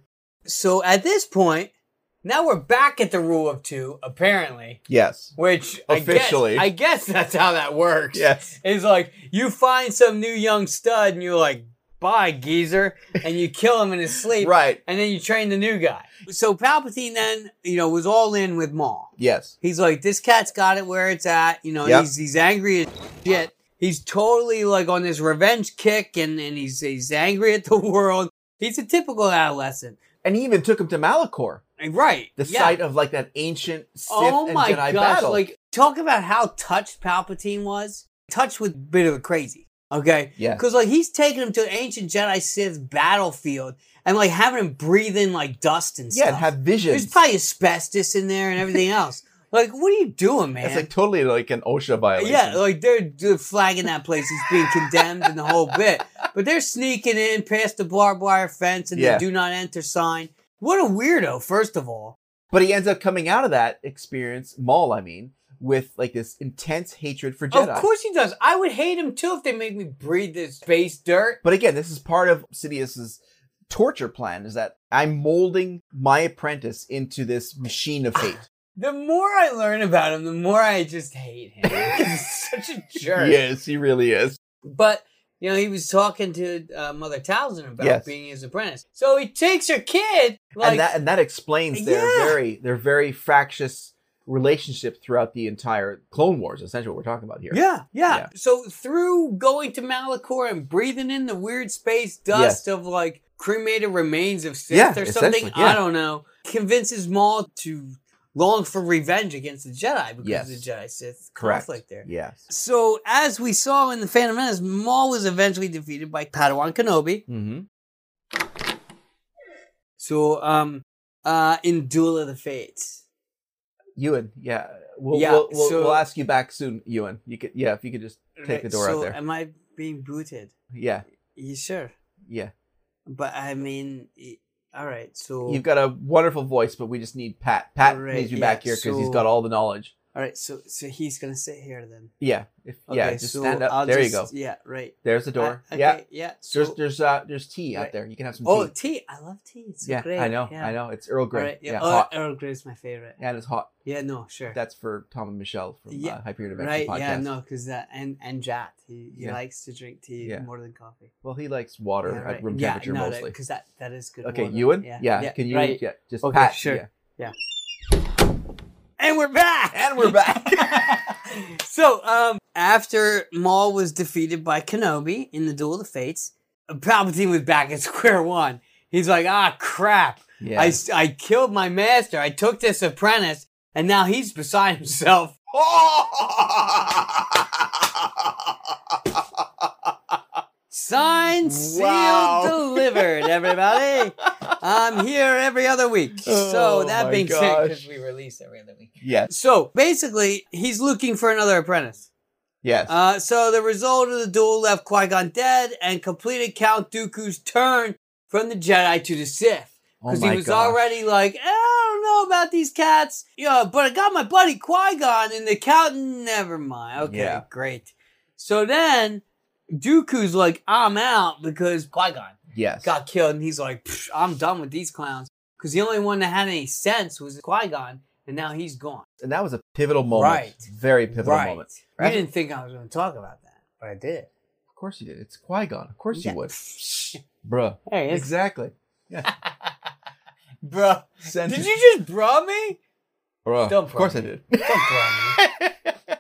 S4: So at this point, now we're back at the rule of two, apparently.
S3: Yes.
S4: Which,
S3: officially.
S4: I guess that's how that works.
S3: Yes.
S4: It's like, you find some new young stud and you're like, bye, geezer. And you kill him in his sleep.
S3: Right.
S4: And then you train the new guy. So Palpatine then, was all in with Maul.
S3: Yes.
S4: He's like, this cat's got it where it's at. He's angry as shit. He's totally like on this revenge kick and he's angry at the world. He's a typical adolescent.
S3: And he even took him to Malachor.
S4: Right.
S3: The site of like that ancient Sith and Jedi battle.
S4: Like, talk about how touched Palpatine was. Touched with a bit of a crazy. Okay?
S3: Yeah.
S4: Because like he's taking him to an ancient Jedi Sith battlefield and like having him breathe in like dust and stuff.
S3: Yeah, and have visions.
S4: There's probably asbestos in there and everything else. Like, what are you doing, man?
S3: It's like totally like an OSHA violation.
S4: Yeah, like they're flagging that place. He's being condemned and the whole bit. But they're sneaking in past the barbed wire fence and the do not enter sign. What a weirdo, first of all.
S3: But he ends up coming out of that experience, Maul, with like this intense hatred for Jedi.
S4: Of course he does. I would hate him too if they made me breathe this space dirt.
S3: But again, this is part of Sidious's torture plan, is that I'm molding my apprentice into this machine of hate.
S4: The more I learn about him, the more I just hate him. He's such a jerk.
S3: Yes, he really is.
S4: But, he was talking to Mother Talzin about being his apprentice. So he takes her kid. Like,
S3: and that explains their very fractious relationship throughout the entire Clone Wars, essentially what we're talking about here.
S4: Yeah. So through going to Malachor and breathing in the weird space dust of like cremated remains of Sith or something, I don't know, convinces Maul to long for revenge against the Jedi because of the Jedi Sith conflict there.
S3: Yes.
S4: So as we saw in The Phantom Menace, Maul was eventually defeated by Padawan Kenobi.
S3: Mm-hmm.
S4: So in Duel of the Fates.
S3: Ewan, we'll ask you back soon, Ewan. You could, if you could just take the door out there.
S4: Am I being booted?
S3: Yeah.
S4: You sure?
S3: Yeah.
S4: But I mean, all right. So
S3: you've got a wonderful voice, but we just need Pat. Pat needs you back here because he's got all the knowledge.
S4: All right. So he's gonna sit here then.
S3: Yeah. Just stand up. There you go.
S4: Yeah. Right.
S3: There's the door.
S4: Okay, yeah.
S3: So, there's tea out there. You can have some tea.
S4: Oh, tea! I love tea. It's so great.
S3: I know. It's Earl Grey.
S4: Right,
S3: hot.
S4: Earl Grey is my favorite.
S3: Yeah, and it's hot.
S4: Yeah, no, sure.
S3: That's for Tom and Michelle from Hyperion Adventure
S4: right,
S3: podcast.
S4: Yeah, no, because that and Jat, he likes to drink tea more than coffee.
S3: Well, he likes water at room temperature mostly.
S4: Because that is good.
S3: Okay,
S4: water.
S3: Ewan. Yeah. Can you?
S4: Right.
S3: Yeah. Just
S4: okay,
S3: Pat.
S4: Sure. Yeah. And we're back. So, after Maul was defeated by Kenobi in the Duel of the Fates, Palpatine was back at square one. He's like, crap.
S3: Yeah.
S4: I killed my master. I took this apprentice, and now he's beside himself. Signed, sealed,
S3: Wow.
S4: delivered, everybody. I'm here every other week. So
S3: Oh
S4: that
S3: my
S4: being said,
S3: gosh.
S4: because we release every other week.
S3: Yes.
S4: So basically, he's looking for another apprentice.
S3: Yes.
S4: So the result of the duel left Qui-Gon dead and completed Count Dooku's turn from the Jedi to the Sith. Because he was already like, I don't know about these cats. Yeah, but I got my buddy Qui-Gon and the Count. Never mind. Okay,
S3: Yeah.
S4: great. So then Dooku's like, I'm out because Qui-Gon
S3: Yes.
S4: got killed. And he's like, I'm done with these clowns. Because the only one that had any sense was Qui-Gon. And now he's gone.
S3: And that was a pivotal moment.
S4: Right.
S3: Very pivotal moment.
S4: You didn't think I was going to talk about that, but I did.
S3: Of course you did. It's Qui-Gon. Of course
S4: Yeah.
S3: you would. Bruh.
S4: Hey, it's-
S3: Exactly. Yeah.
S4: Bruh.
S3: Send
S4: Did you just bruh me?
S3: Bruh.
S4: Don't
S3: Of course
S4: bruh
S3: I
S4: me.
S3: did.
S4: Don't bruh me.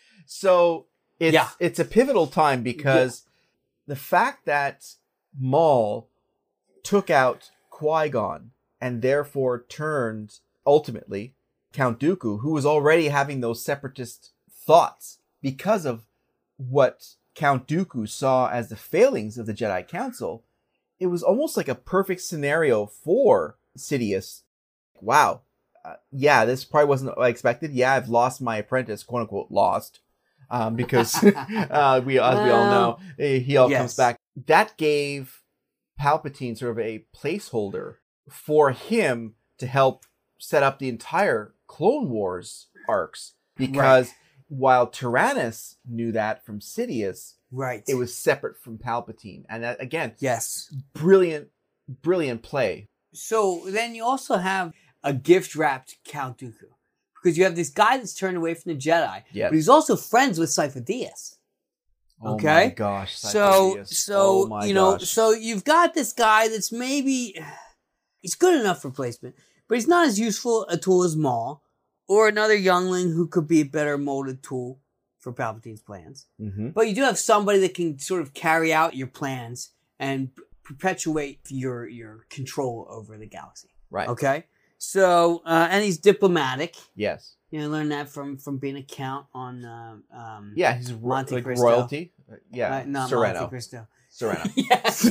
S3: So it's
S4: Yeah.
S3: it's a pivotal time because the fact that Maul took out Qui-Gon and therefore turned ultimately Count Dooku, who was already having those separatist thoughts because of what Count Dooku saw as the failings of the Jedi Council, it was almost like a perfect scenario for Sidious. Wow. Yeah, this probably wasn't what I expected. Yeah, I've lost my apprentice, quote unquote, lost. Because as we all know, he all comes back. That gave Palpatine sort of a placeholder for him to help set up the entire Clone Wars arcs. Because while Tyrannus knew that from Sidious,
S4: Right.
S3: it was separate from Palpatine. And that, again,
S4: Yes.
S3: brilliant play.
S4: So then you also have a gift-wrapped Count Dooku. Because you have this guy that's turned away from the Jedi.
S3: Yes.
S4: But he's also friends with Cypher Dyas.
S3: Oh
S4: Okay.
S3: my gosh.
S4: So
S3: Cypher Dyas.
S4: you know,
S3: gosh.
S4: so you've got this guy that's maybe he's good enough replacement, but he's not as useful a tool as Maul or another youngling who could be a better molded tool for Palpatine's plans.
S3: Mm-hmm.
S4: But you do have somebody that can sort of carry out your plans and perpetuate your control over the galaxy.
S3: Right.
S4: Okay. So and he's diplomatic.
S3: Yes.
S4: You know, I learned that from being a count on
S3: Yeah, he's
S4: Monte
S3: like
S4: Cristo.
S3: royalty. Yeah,
S4: not
S3: Sereno.
S4: Monte Cristo.
S3: Sereno.
S4: Yes.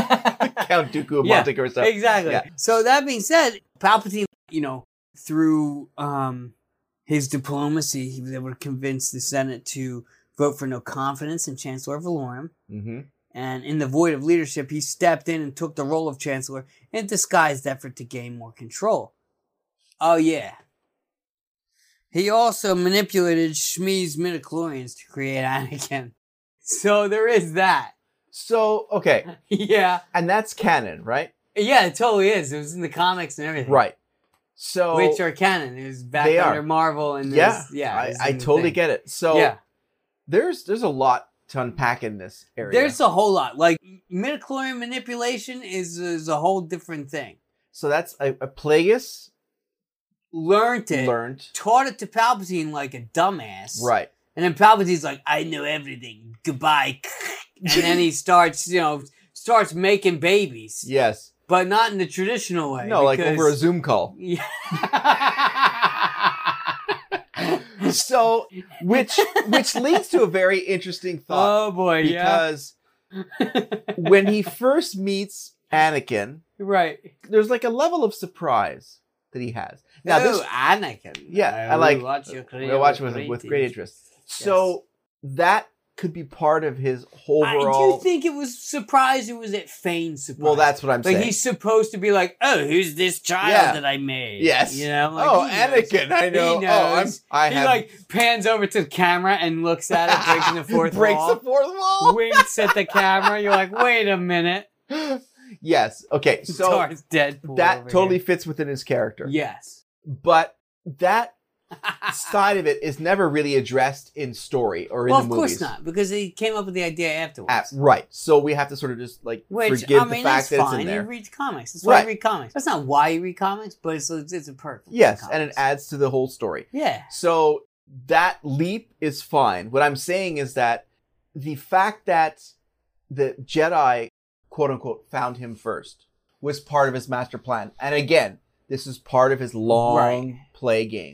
S3: Count Dooku of
S4: Yeah,
S3: Monte Cristo.
S4: Exactly.
S3: Yeah.
S4: So that being said, Palpatine, you know, through his diplomacy, he was able to convince the Senate to vote for no confidence in Chancellor Valorum.
S3: Mm-hmm.
S4: And in the void of leadership, he stepped in and took the role of Chancellor in a disguised effort to gain more control. Oh, yeah. He also manipulated Shmi's midichlorians to create Anakin. So there is that.
S3: So, okay.
S4: Yeah.
S3: And that's canon, right?
S4: Yeah, it totally is. It was in the comics and everything.
S3: Right. So
S4: Which are canon. It was back
S3: They
S4: under
S3: are.
S4: Marvel and
S3: yeah,
S4: it was
S3: I
S4: in the
S3: totally
S4: thing.
S3: get it. So
S4: Yeah.
S3: there's a lot to unpack in this area.
S4: There's a whole lot. Like midichlorian manipulation is a whole different thing.
S3: So that's a Plagueis
S4: Learned it.
S3: learned.
S4: Taught it to Palpatine like a dumbass.
S3: Right.
S4: And then Palpatine's like, I know everything. Goodbye. And then he starts making babies.
S3: Yes.
S4: But not in the traditional way.
S3: No, like
S4: because-
S3: over a Zoom call.
S4: Yeah.
S3: So, which leads to a very interesting thought.
S4: Oh boy,
S3: Because when he first meets Anakin,
S4: right.
S3: there's like a level of surprise that he has. Now,
S4: Oh,
S3: this,
S4: Anakin.
S3: yeah, I like.
S4: will watch you
S3: We'll watch with great interest. So that could be part of his overall.
S4: I do think it was surprise. It was at Fane's surprise.
S3: Well, that's what I'm
S4: like
S3: saying.
S4: he's supposed to be like, oh, who's this child
S3: Yeah.
S4: that I made?
S3: Yes.
S4: You know. Like,
S3: Oh,
S4: he knows.
S3: Anakin, I know.
S4: He
S3: Oh,
S4: knows.
S3: I
S4: he
S3: have
S4: like pans over to the camera and looks at it, breaking the fourth
S3: breaks
S4: wall.
S3: the fourth wall.
S4: Winks at the camera. You're like, wait a minute.
S3: Yes. Okay. So
S4: Darth Deadpool
S3: that
S4: over
S3: totally
S4: here.
S3: fits within his character.
S4: Yes.
S3: But that side of it is never really addressed in story or in
S4: Well,
S3: the
S4: of
S3: movies.
S4: course not, because he came up with the idea afterwards.
S3: Right. So we have to sort of just like
S4: Which,
S3: forgive
S4: I mean,
S3: the fact
S4: that's
S3: that it's
S4: fine.
S3: in there.
S4: You read comics. That's why
S3: Right.
S4: you read comics. That's not why you read comics, but it's a perk.
S3: Yes,
S4: Comics.
S3: and it adds to the whole story.
S4: Yeah.
S3: So that leap is fine. What I'm saying is that the fact that the Jedi, quote unquote, found him first was part of his master plan. And again, this is part of his long
S4: Right.
S3: play game.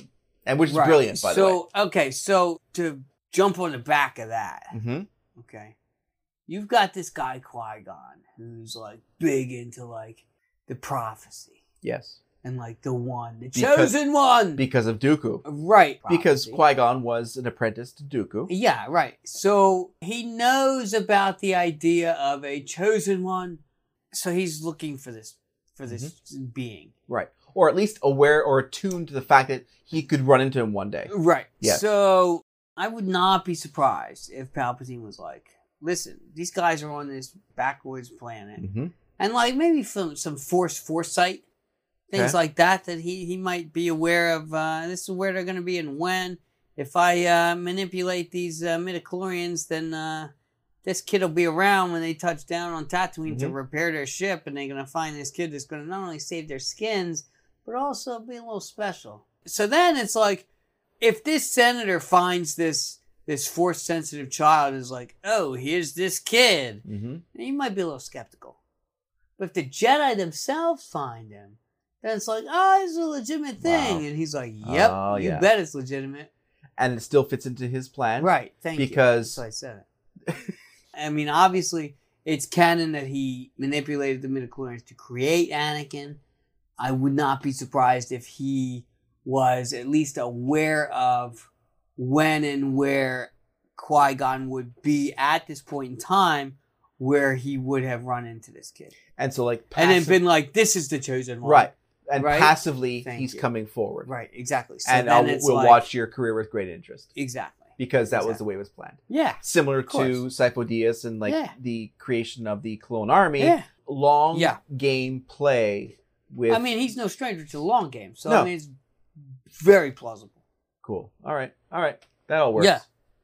S3: and which is
S4: Right.
S3: brilliant, by the way.
S4: So, okay, so to jump on the back of that,
S3: Mm-hmm.
S4: okay, you've got this guy Qui-Gon who's like big into like the prophecy
S3: Yes,
S4: and like the one, the
S3: Because-
S4: chosen one.
S3: because of Dooku.
S4: Right.
S3: Because
S4: prophecy.
S3: Qui-Gon was an apprentice to Dooku.
S4: Yeah, right. So he knows about the idea of a chosen one. So he's looking for this
S3: Mm-hmm.
S4: being.
S3: Right. Or at least aware or attuned to the fact that he could run into him one day.
S4: Right.
S3: Yes.
S4: So I would not be surprised if Palpatine was like, listen, these guys are on this backwoods planet.
S3: Mm-hmm.
S4: And like maybe some foresight, things
S3: Okay.
S4: like that he might be aware of. This is where they're going to be and when. If I manipulate these midichlorians, then this kid will be around when they touch down on Tatooine to
S3: Mhm.
S4: repair their ship, and they're going to find this kid that's going to not only save their skins, but also be a little special. So then it's like, if this senator finds this force-sensitive child is like, oh, here's this kid,
S3: Mm-hmm.
S4: he might be a little skeptical. But if the Jedi themselves find him, then it's like, oh, it's a legitimate thing.
S3: Wow.
S4: And he's like, yep,
S3: Oh,
S4: you
S3: yeah.
S4: bet it's legitimate.
S3: And it still fits into his plan.
S4: Right, thank you.
S3: Because-
S4: That's why I said it. I mean, obviously, it's canon that he manipulated the midichlorians to create Anakin. I would not be surprised if he was at least aware of when and where Qui-Gon would be at this point in time where he would have run into this kid.
S3: And so, like,
S4: And then been like, this is the chosen one.
S3: right. And
S4: Right?
S3: passively,
S4: Thank
S3: he's
S4: you.
S3: coming forward.
S4: Right, exactly. So
S3: And
S4: then it's
S3: we'll
S4: like-
S3: watch your career with great interest.
S4: Exactly.
S3: Because that was
S4: Exactly.
S3: the way it was planned.
S4: Yeah.
S3: Similar to
S4: course.
S3: Sifo Dyas and, like,
S4: Yeah.
S3: the creation of the Clone Army.
S4: Yeah.
S3: Long
S4: Yeah.
S3: game play with...
S4: I mean, he's no stranger to the long game. So,
S3: No.
S4: I mean, it's very plausible.
S3: Cool. All right. That all works.
S4: Yeah.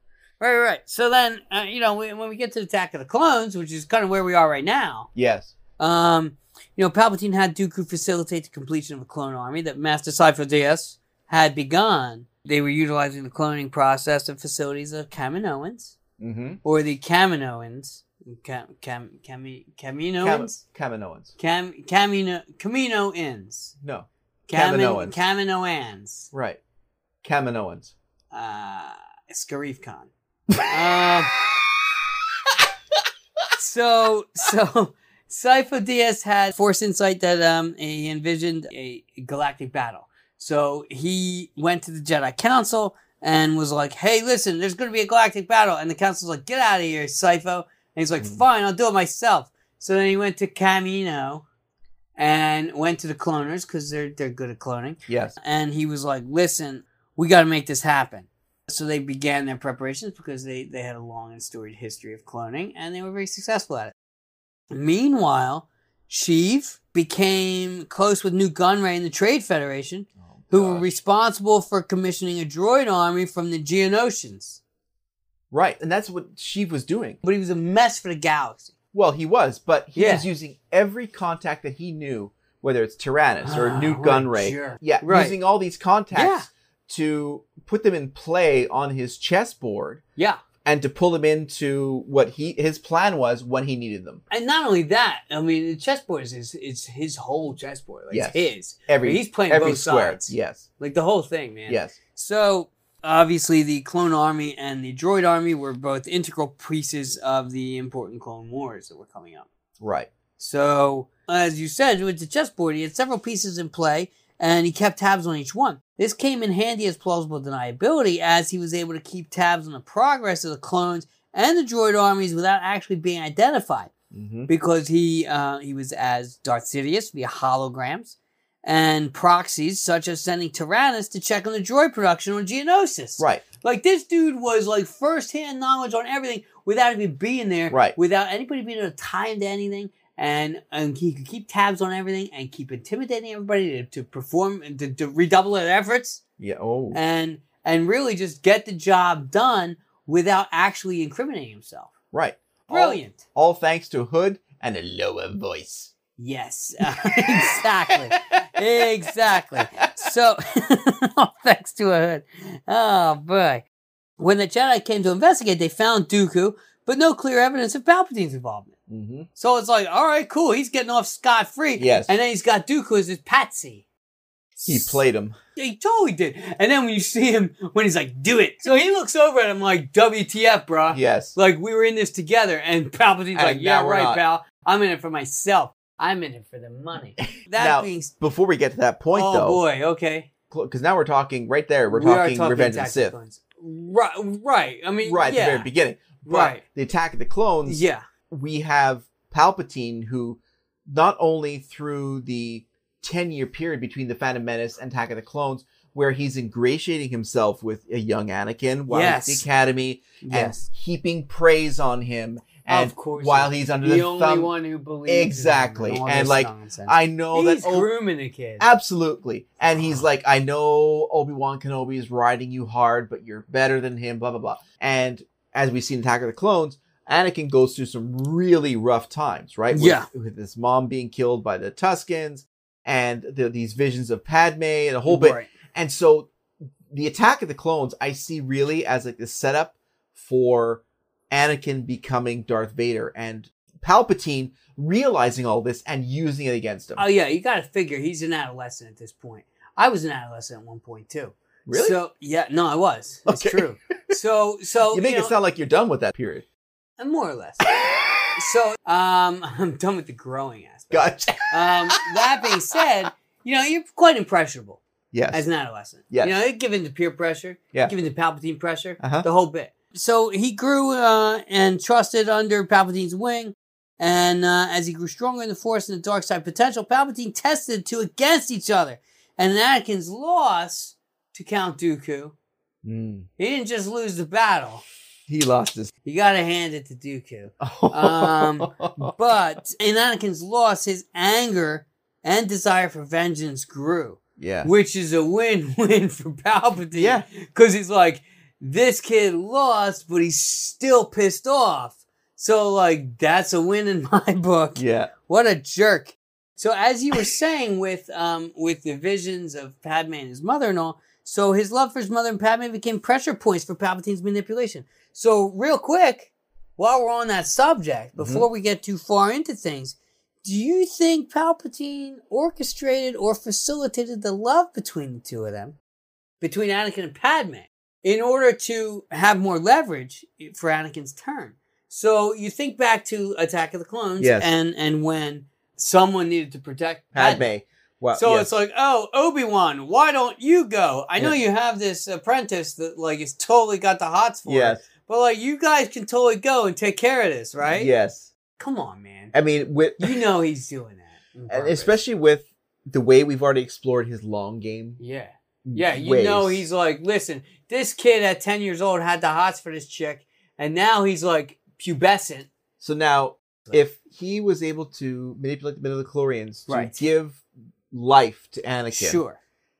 S4: Right. So then, when we get to the Attack of the Clones, which is kind of where we are right now,
S3: Yes.
S4: Palpatine had Dooku facilitate the completion of a clone army that Master Sifo Dyas had begun. They were utilizing the cloning process and facilities of Kaminoans,
S3: Mm-hmm.
S4: or the Kaminoans. Kaminoans?
S3: Kaminoans.
S4: Kaminoans.
S3: No. Kaminoans.
S4: Kaminoans.
S3: Right. Kaminoans.
S4: Scarif Khan. So Sifo Dyas had Force insight that he envisioned a galactic battle. So he went to the Jedi Council and was like, hey, listen, there's going to be a galactic battle. And the council's like, get out of here, Sifo. And he's like, fine, I'll do it myself. So then he went to Kamino and went to the cloners because they're good at cloning.
S3: Yes.
S4: And he was like, listen, we got to make this happen. So they began their preparations because they had a long and storied history of cloning, and they were very successful at it. Meanwhile, Sheev became close with Newt Gunray and the Trade Federation, who were responsible for commissioning a droid army from the Geonosians.
S3: Right. And that's what Sheev was doing.
S4: But he was a mess for the galaxy.
S3: Well, he was, but he
S4: Yeah.
S3: was using every contact that he knew, whether it's Tyrannus or Newt
S4: what a
S3: Gunray.
S4: jerk.
S3: Yeah,
S4: Right.
S3: using all these contacts
S4: Yeah.
S3: to put them in play on his chessboard
S4: Yeah.
S3: and to pull them into what his plan was when he needed them.
S4: And not only that, I mean, the chessboard is his whole chessboard. Like,
S3: Yes.
S4: it's his. But he's playing
S3: every
S4: both
S3: square.
S4: sides.
S3: Yes.
S4: Like the whole thing, man.
S3: Yes.
S4: So, obviously, the Clone Army and the Droid Army were both integral pieces of the important Clone Wars that were coming up.
S3: Right.
S4: So, as you said, with the chessboard, he had several pieces in play, and he kept tabs on each one. This came in handy as plausible deniability, as he was able to keep tabs on the progress of the clones and the droid armies without actually being identified,
S3: Mm-hmm.
S4: because he was as Darth Sidious via holograms and proxies, such as sending Tyrannus to check on the droid production on Geonosis.
S3: Right.
S4: Like, this dude was like first-hand knowledge on everything without even being there.
S3: Right.
S4: Without anybody being able to tie him to anything. And he could keep tabs on everything and keep intimidating everybody to perform and to redouble their efforts.
S3: Yeah. Oh.
S4: And really just get the job done without actually incriminating himself.
S3: Right.
S4: Brilliant.
S3: All thanks to Hood and a lower voice.
S4: Yes, exactly. Exactly. So, thanks to a hood. Oh, boy. When the Jedi came to investigate, they found Dooku, but no clear evidence of Palpatine's involvement.
S3: Mm-hmm.
S4: So it's like, all right, cool. He's getting off scot-free.
S3: Yes.
S4: And then he's got Dooku as his patsy.
S3: He played him.
S4: He totally did. And then when you see him, when he's like, do it. So he looks over at him like, WTF, bro.
S3: Yes.
S4: Like, we were in this together. And Palpatine's
S3: And
S4: like, yeah,
S3: now we're
S4: right,
S3: not.
S4: pal. I'm in it for myself. I'm in it for the money. That
S3: Now,
S4: being...
S3: before we get to that point,
S4: Oh,
S3: though.
S4: boy. Okay.
S3: Because now we're talking, right there, we're
S4: We are
S3: talking Revenge of the
S4: Attack
S3: Sith.
S4: Clones. Right. I mean,
S3: Right,
S4: yeah.
S3: at the very beginning. But
S4: Right.
S3: the Attack of the Clones,
S4: Yeah.
S3: we have Palpatine, who not only through the 10-year period between the Phantom Menace and Attack of the Clones, where he's ingratiating himself with a young Anakin while
S4: Yes.
S3: he's at the Academy,
S4: Yes.
S3: and heaping praise on him, and
S4: Of course.
S3: while he's under the
S4: only
S3: thumb.
S4: one who believes
S3: Exactly.
S4: in him all
S3: And
S4: this
S3: like,
S4: nonsense.
S3: I know
S4: he's
S3: that
S4: grooming the kid.
S3: absolutely. And he's like, I know Obi-Wan Kenobi is riding you hard, but you're better than him, blah, blah, blah. And as we see in Attack of the Clones, Anakin goes through some really rough times, right? With his mom being killed by the Tuskens, and these visions of Padme and a whole bit.
S4: Right.
S3: And so the Attack of the Clones, I see really as like the setup for Anakin becoming Darth Vader, and Palpatine realizing all this and using it against him.
S4: Oh, yeah. You got to figure he's an adolescent at this point. I was an adolescent at one point, too.
S3: Really?
S4: So, yeah. No, I was. It's
S3: Okay.
S4: true. So
S3: you make it sound like you're done with that period.
S4: more or less. So, I'm done with the growing aspect.
S3: Gotcha.
S4: That being said, you're quite impressionable
S3: Yes.
S4: as an adolescent.
S3: Yes.
S4: Given the peer pressure,
S3: Yeah.
S4: given the Palpatine pressure,
S3: Uh-huh.
S4: the whole bit. So he grew and trusted under Palpatine's wing. And as he grew stronger in the Force and the dark side potential, Palpatine tested the two against each other. And Anakin's loss to Count Dooku, he didn't just lose the battle.
S3: He lost his.
S4: You got to hand it to Dooku. But in Anakin's loss, his anger and desire for vengeance grew.
S3: Yeah.
S4: Which is a win-win for Palpatine.
S3: Yeah.
S4: Because he's like, this kid lost, but he's still pissed off. So, like, that's a win in my book.
S3: Yeah.
S4: What a jerk. So, as you were saying with the visions of Padme and his mother and all, so his love for his mother and Padme became pressure points for Palpatine's manipulation. So, real quick, while we're on that subject, before we get too far into things, do you think Palpatine orchestrated or facilitated the love between the two of them, between Anakin and Padme, in order to have more leverage for Anakin's turn? So you think back to Attack of the Clones,
S3: Yes.
S4: and when someone needed to protect
S3: Padme. Well,
S4: So
S3: yes.
S4: it's like, oh, Obi-Wan, why don't you go? I know you have this apprentice that like is totally got the hots for
S3: Yes.
S4: it, but like you guys can totally go and take care of this, right?
S3: Yes.
S4: Come on, man.
S3: I mean, with
S4: You know he's doing that. on
S3: and
S4: purpose.
S3: especially with the way we've already explored his long game.
S4: Yeah. Yeah, you
S3: ways.
S4: know he's like, listen, this kid at 10 years old had the hots for this chick, and now he's like pubescent.
S3: So now, if he was able to manipulate the midichlorians to
S4: Right.
S3: give life to Anakin,
S4: Sure.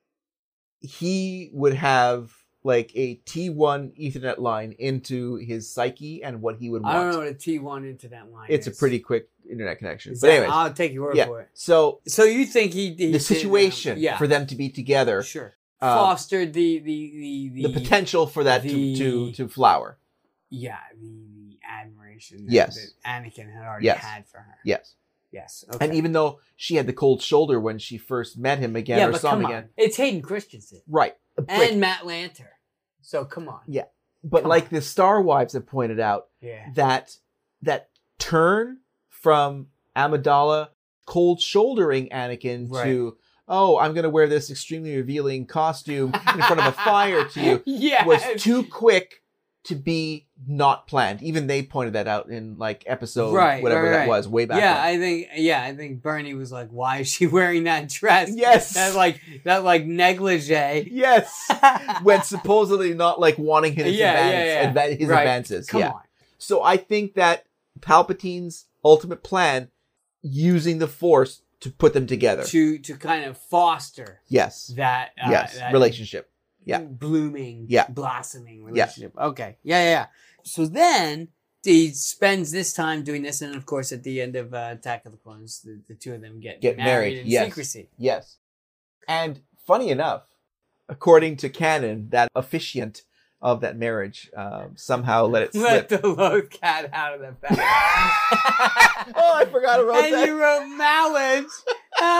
S3: he would have like a T1 Ethernet line into his psyche and what he would want.
S4: I don't know what a T1 internet line
S3: It's
S4: is.
S3: a pretty quick internet connection.
S4: Is
S3: But
S4: that-
S3: anyways,
S4: I'll take your word
S3: yeah.
S4: for it.
S3: So
S4: So you think he
S3: the
S4: did,
S3: situation
S4: yeah,
S3: for them to be together,
S4: sure,
S3: uh,
S4: fostered the
S3: potential for that to flower.
S4: Yeah, the admiration
S3: Yes.
S4: that Anakin had already
S3: Yes.
S4: had for her.
S3: Yes.
S4: Yes. Okay.
S3: And even though she had the cold shoulder when she first met him again
S4: yeah,
S3: or
S4: but
S3: saw him
S4: come on,
S3: again.
S4: it's Hayden Christensen
S3: Right.
S4: and Matt Lanter. So come on.
S3: Yeah. But
S4: Come
S3: like
S4: on.
S3: the Star Wives have pointed out,
S4: Yeah.
S3: that turn from Amidala cold shouldering Anakin
S4: Right.
S3: to, oh, I'm going to wear this extremely revealing costume in front of a fire to you,
S4: Yeah.
S3: was too quick to be not planned. Even they pointed that out in like episode whatever that was way back when.
S4: I think Bernie was like, "Why is she wearing that dress?"
S3: Yes.
S4: that like negligee.
S3: Yes. When supposedly not like wanting his his
S4: Right.
S3: advances.
S4: Come
S3: yeah.
S4: on.
S3: So I think that Palpatine's ultimate plan, using the Force to put them together.
S4: To kind of foster
S3: Yes.
S4: that that
S3: Relationship. Yeah.
S4: blooming,
S3: Yeah.
S4: blossoming
S3: Yeah.
S4: relationship. Okay. Yeah. So then he spends this time doing this, and of course, at the end of Attack of the Clones, the two of them get married in
S3: yes.
S4: secrecy.
S3: Yes. And funny enough, according to canon, that officiant of that marriage somehow let it
S4: Let
S3: slip.
S4: the low cat out of the bag.
S3: Oh, I forgot I wrote
S4: And
S3: that.
S4: you wrote marriage.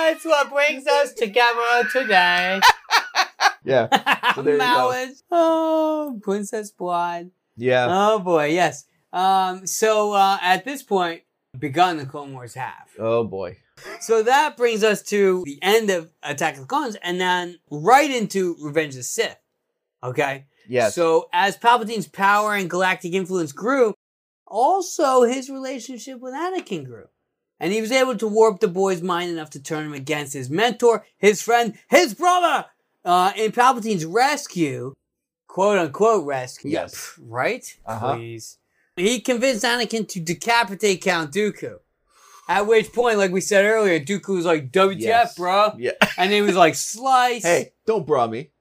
S4: That's what brings us together today.
S3: Yeah. So there you go.
S4: Mallet. Oh, Princess Bride.
S3: Yeah.
S4: Oh boy, yes. So at this point, begun the Clone Wars have.
S3: Oh boy.
S4: So that brings us to the end of Attack of the Clones, and then right into Revenge of the Sith. Okay?
S3: Yes.
S4: So as Palpatine's power and galactic influence grew, also his relationship with Anakin grew. And he was able to warp the boy's mind enough to turn him against his mentor, his friend, his brother! In Palpatine's rescue, quote-unquote rescue.
S3: Yes.
S4: Right?
S3: Uh-huh.
S4: Please. He convinced Anakin to decapitate Count Dooku. At which point, like we said earlier, Dooku was like, WTF,
S3: Yes.
S4: bro?
S3: Yeah.
S4: And he was like, slice.
S3: Hey, don't bra me.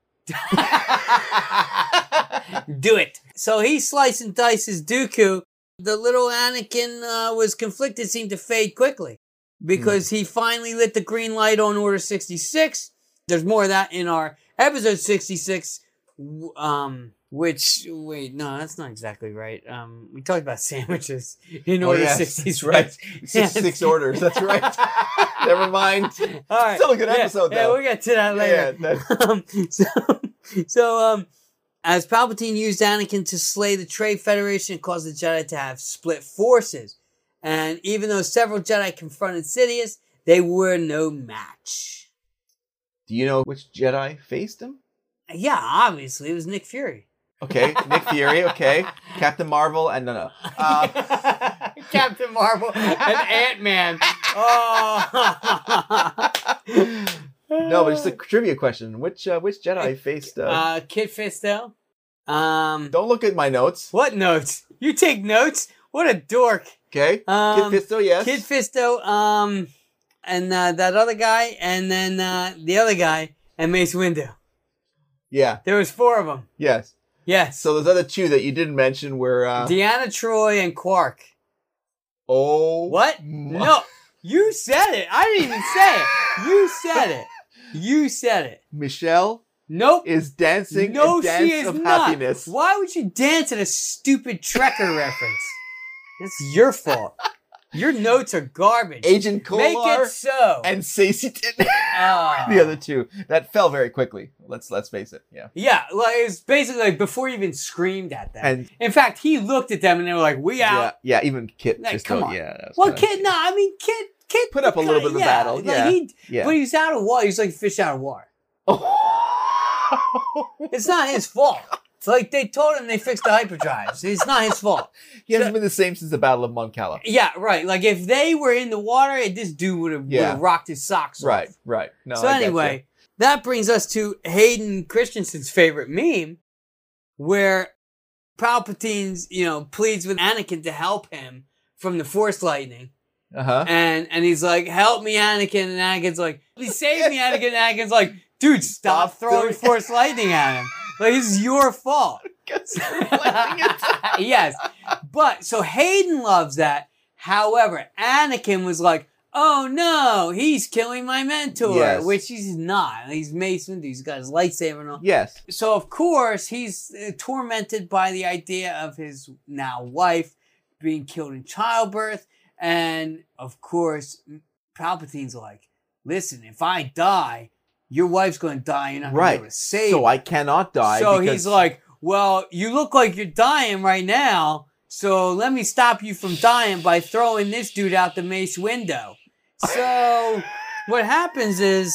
S4: Do it. So he slices and dices Dooku. The little Anakin was conflicted, seemed to fade quickly. Because he finally lit the green light on Order 66. There's more of that in our episode 66. Which, wait, no, that's not exactly right. We talked about sandwiches in Order 66.
S3: Right. 66 orders. That's right. Never mind.
S4: All right.
S3: Still a good episode,
S4: Yeah,
S3: though.
S4: we'll get to that later.
S3: Yeah,
S4: So, as Palpatine used Anakin to slay the Trade Federation and cause the Jedi to have split forces. And even though several Jedi confronted Sidious, they were no match.
S3: Do you know which Jedi faced him?
S4: Yeah, obviously, it was Nick Fury.
S3: Okay, Nick Fury, okay. Captain Marvel, and no.
S4: Captain Marvel and Ant-Man. Oh.
S3: No, but it's a trivia question. Which Jedi faced...
S4: Kit Fisto.
S3: Don't look at my notes.
S4: What notes? You take notes? What a dork.
S3: Okay. Kit Fisto, yes.
S4: Kit Fisto, and that other guy, and then the other guy, and Mace Windu.
S3: Yeah.
S4: There was 4 of them.
S3: Yes.
S4: Yes.
S3: So those other 2 that you didn't mention were...
S4: Deanna Troi and Quark.
S3: Oh.
S4: What? No. You said it. I didn't even say it. You said it. You said it.
S3: Michelle
S4: Nope.
S3: is dancing
S4: No,
S3: a dance
S4: she is
S3: of
S4: not.
S3: happiness.
S4: Why would you dance at a stupid Trekker reference? That's your fault. Your notes are garbage.
S3: Agent
S4: Make
S3: Kolar
S4: it so.
S3: and Stacey Tintin.
S4: Ah.
S3: The other 2. That fell very quickly. Let's face it. Yeah.
S4: Yeah, like it was basically like before he even screamed at them.
S3: And
S4: in fact, he looked at them and they were like, "We out."
S3: yeah, even Kit
S4: Like,
S3: just
S4: come
S3: told-
S4: on.
S3: yeah. that was
S4: Well,
S3: kinda-
S4: Kid, no, I mean, Kid
S3: Put up a little bit of a battle,
S4: Like
S3: yeah. Yeah.
S4: But he's out of water. He's like a fish out of water. It's not his fault. It's like they told him they fixed the hyperdrives. It's not his fault.
S3: He hasn't been the same since the Battle of Mon Cala.
S4: Yeah, right. Like if they were in the water, this dude would have rocked his socks off.
S3: Right. No,
S4: So
S3: I get
S4: anyway, that brings us to Hayden Christensen's favorite meme, where Palpatine's, pleads with Anakin to help him from the Force lightning.
S3: you. Uh-huh.
S4: And he's like, "Help me, Anakin." And Anakin's like, "Please save me, Anakin." And Anakin's like, "Dude, stop throwing
S3: doing-
S4: Force lightning at him. Like, this is your fault." Yes. But, so Hayden loves that. However, Anakin was like, "Oh no, he's killing my mentor."
S3: Yes.
S4: Which he's not. He's Mace Windu. He's got his lightsaber and all.
S3: Yes.
S4: So, of course, he's tormented by the idea of his now wife being killed in childbirth. And, of course, Palpatine's like, "Listen, if I die, your wife's going to die. You're not going to be able to save
S3: So
S4: her."
S3: I cannot die.
S4: So
S3: because...
S4: he's like, "Well, you look like you're dying right now. So let me stop you from dying by throwing this dude out the Mace window." So what happens is,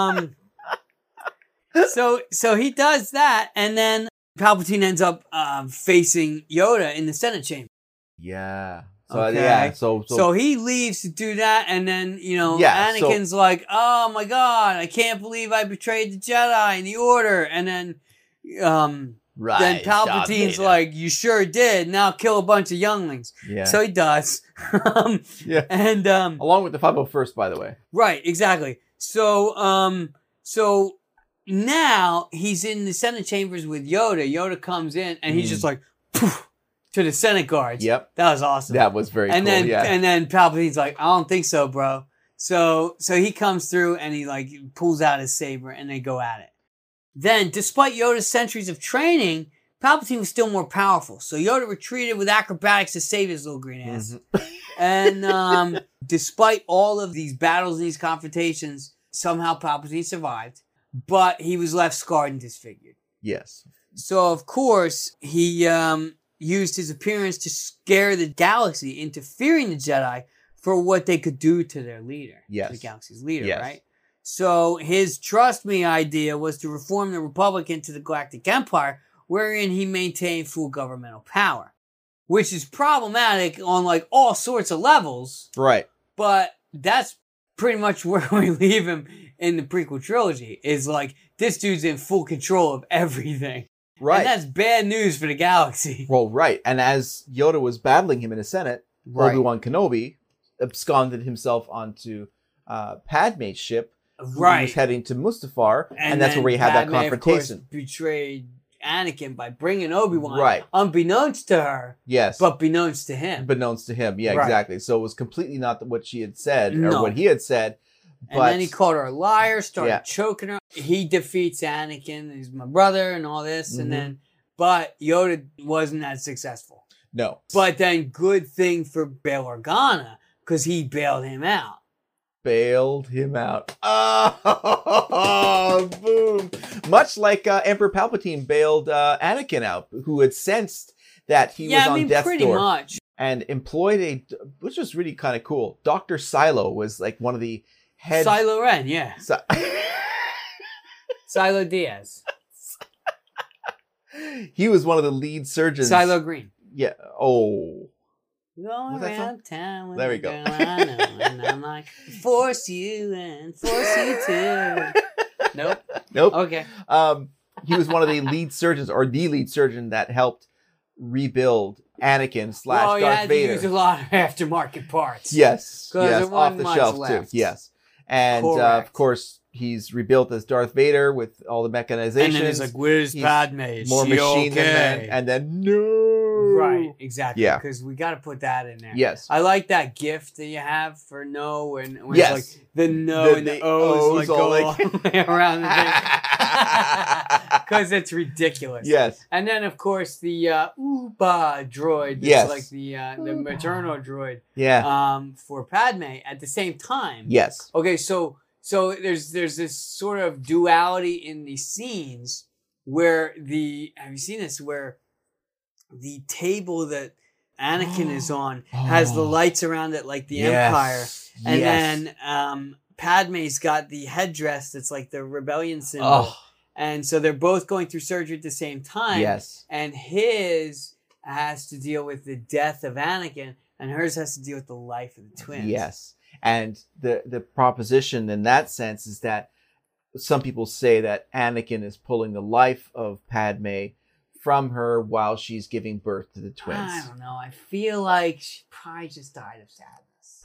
S4: so he does that, and then Palpatine ends up facing Yoda in the Senate chamber.
S3: Yeah. So
S4: Okay.
S3: yeah. So
S4: he leaves to do that, and then
S3: Yeah, so-
S4: Anakin's like, "Oh my god, I can't believe I betrayed the Jedi and the Order," and then
S3: right.
S4: then
S3: Darth
S4: Palpatine's
S3: Vader.
S4: like, "You sure did. Now kill a bunch of younglings."
S3: Yeah.
S4: So he does.
S3: Yeah.
S4: And
S3: Along with the 501st, by the way.
S4: right, exactly. So so now he's in the Senate chambers with Yoda. Yoda comes in and he's just like, poof, to the Senate guards.
S3: Yep.
S4: That was awesome.
S3: That was very
S4: and
S3: cool.
S4: then
S3: yeah.
S4: and then Palpatine's like, "I don't think so, bro." So he comes through and he like pulls out his saber and they go at it. Then, despite Yoda's centuries of training, Palpatine was still more powerful. So Yoda retreated with acrobatics to save his little green ass. And despite all of these battles and these confrontations, somehow Palpatine survived, but he was left scarred and disfigured.
S3: Yes.
S4: So, of course, he used his appearance to scare the galaxy into fearing the Jedi for what they could do to their leader.
S3: Yes.
S4: The galaxy's leader,
S3: Yes.
S4: right? So his trust me idea was to reform the Republic into the Galactic Empire, wherein he maintained full governmental power, which is problematic on like all sorts of levels.
S3: Right.
S4: But that's pretty much where we leave him in the prequel trilogy, is like, this dude's in full control of everything.
S3: Right.
S4: And that's bad news for the galaxy.
S3: Well, right. And as Yoda was battling him in the Senate,
S4: Right.
S3: Obi-Wan Kenobi absconded himself onto Padme's ship. Who
S4: Right.
S3: was heading to Mustafar, and that's
S4: then
S3: where we had that
S4: Padme, of course,
S3: confrontation.
S4: betrayed Anakin by bringing Obi-Wan,
S3: Right.
S4: unbeknownst to her,
S3: Yes.
S4: but beknownst to him.
S3: Beknownst to him. Yeah,
S4: Right.
S3: exactly. So it was completely not what she had said, or
S4: No.
S3: what he had said. But
S4: And then he called her a liar, started
S3: Yeah.
S4: choking her. He defeats Anakin, he's my brother, and all this,
S3: Mhm.
S4: and then, but Yoda wasn't as successful.
S3: no.
S4: But then, good thing for Bail Organa, because he bailed him out.
S3: Bailed him out. Oh, boom. Much like Emperor Palpatine bailed Anakin out, who had sensed that he was on death's
S4: pretty
S3: door.
S4: much.
S3: And employed which was really kind of cool. Dr. Silo was like one of the head...
S4: Silo Ren, yeah. Silo Diaz.
S3: He was one of the lead surgeons.
S4: Silo Green.
S3: Yeah. Oh.
S4: Going
S3: What's that song?
S4: around town with
S3: There we
S4: a
S3: go.
S4: girl I know, and I'm like, force you and force you too. Nope.
S3: Nope.
S4: Okay.
S3: He was one of the lead surgeons, or the lead surgeon that helped rebuild Anakin /
S4: Well, you
S3: Darth
S4: had
S3: Vader.
S4: to use a lot of aftermarket parts.
S3: Yes.
S4: 'Cause
S3: Yes.
S4: there
S3: Off
S4: wasn't
S3: the
S4: much
S3: shelf
S4: left.
S3: too. Yes. And
S4: Correct.
S3: of course, he's rebuilt as Darth Vader with all the mechanizations.
S4: And then he's like, where's
S3: He's
S4: Padme? Is
S3: more
S4: she
S3: machine than man.
S4: okay?
S3: And then no.
S4: Right, exactly.
S3: Yeah.
S4: Because we got to put that in there.
S3: Yes.
S4: I like that gift that you have for no, and when
S3: Yes.
S4: it's like the no and the O's like
S3: all
S4: go
S3: like-
S4: all the way around the thing. Because it's ridiculous.
S3: Yes.
S4: And then, of course, the Ooba droid. That's
S3: Yes.
S4: like the maternal droid
S3: Yeah.
S4: for Padme at the same time.
S3: Yes.
S4: Okay, so there's this sort of duality in the scenes where have you seen this, where the table that Anakin is on has the lights around it like the Empire, and then Padme's got the headdress that's like the rebellion symbol.
S3: Oh.
S4: And so they're both going through surgery at the same time.
S3: Yes.
S4: And his has to deal with the death of Anakin, and hers has to deal with the life of the twins.
S3: Yes. And the proposition in that sense is that some people say that Anakin is pulling the life of Padme from her while she's giving birth to the twins.
S4: I don't know. I feel like she probably just died of sadness.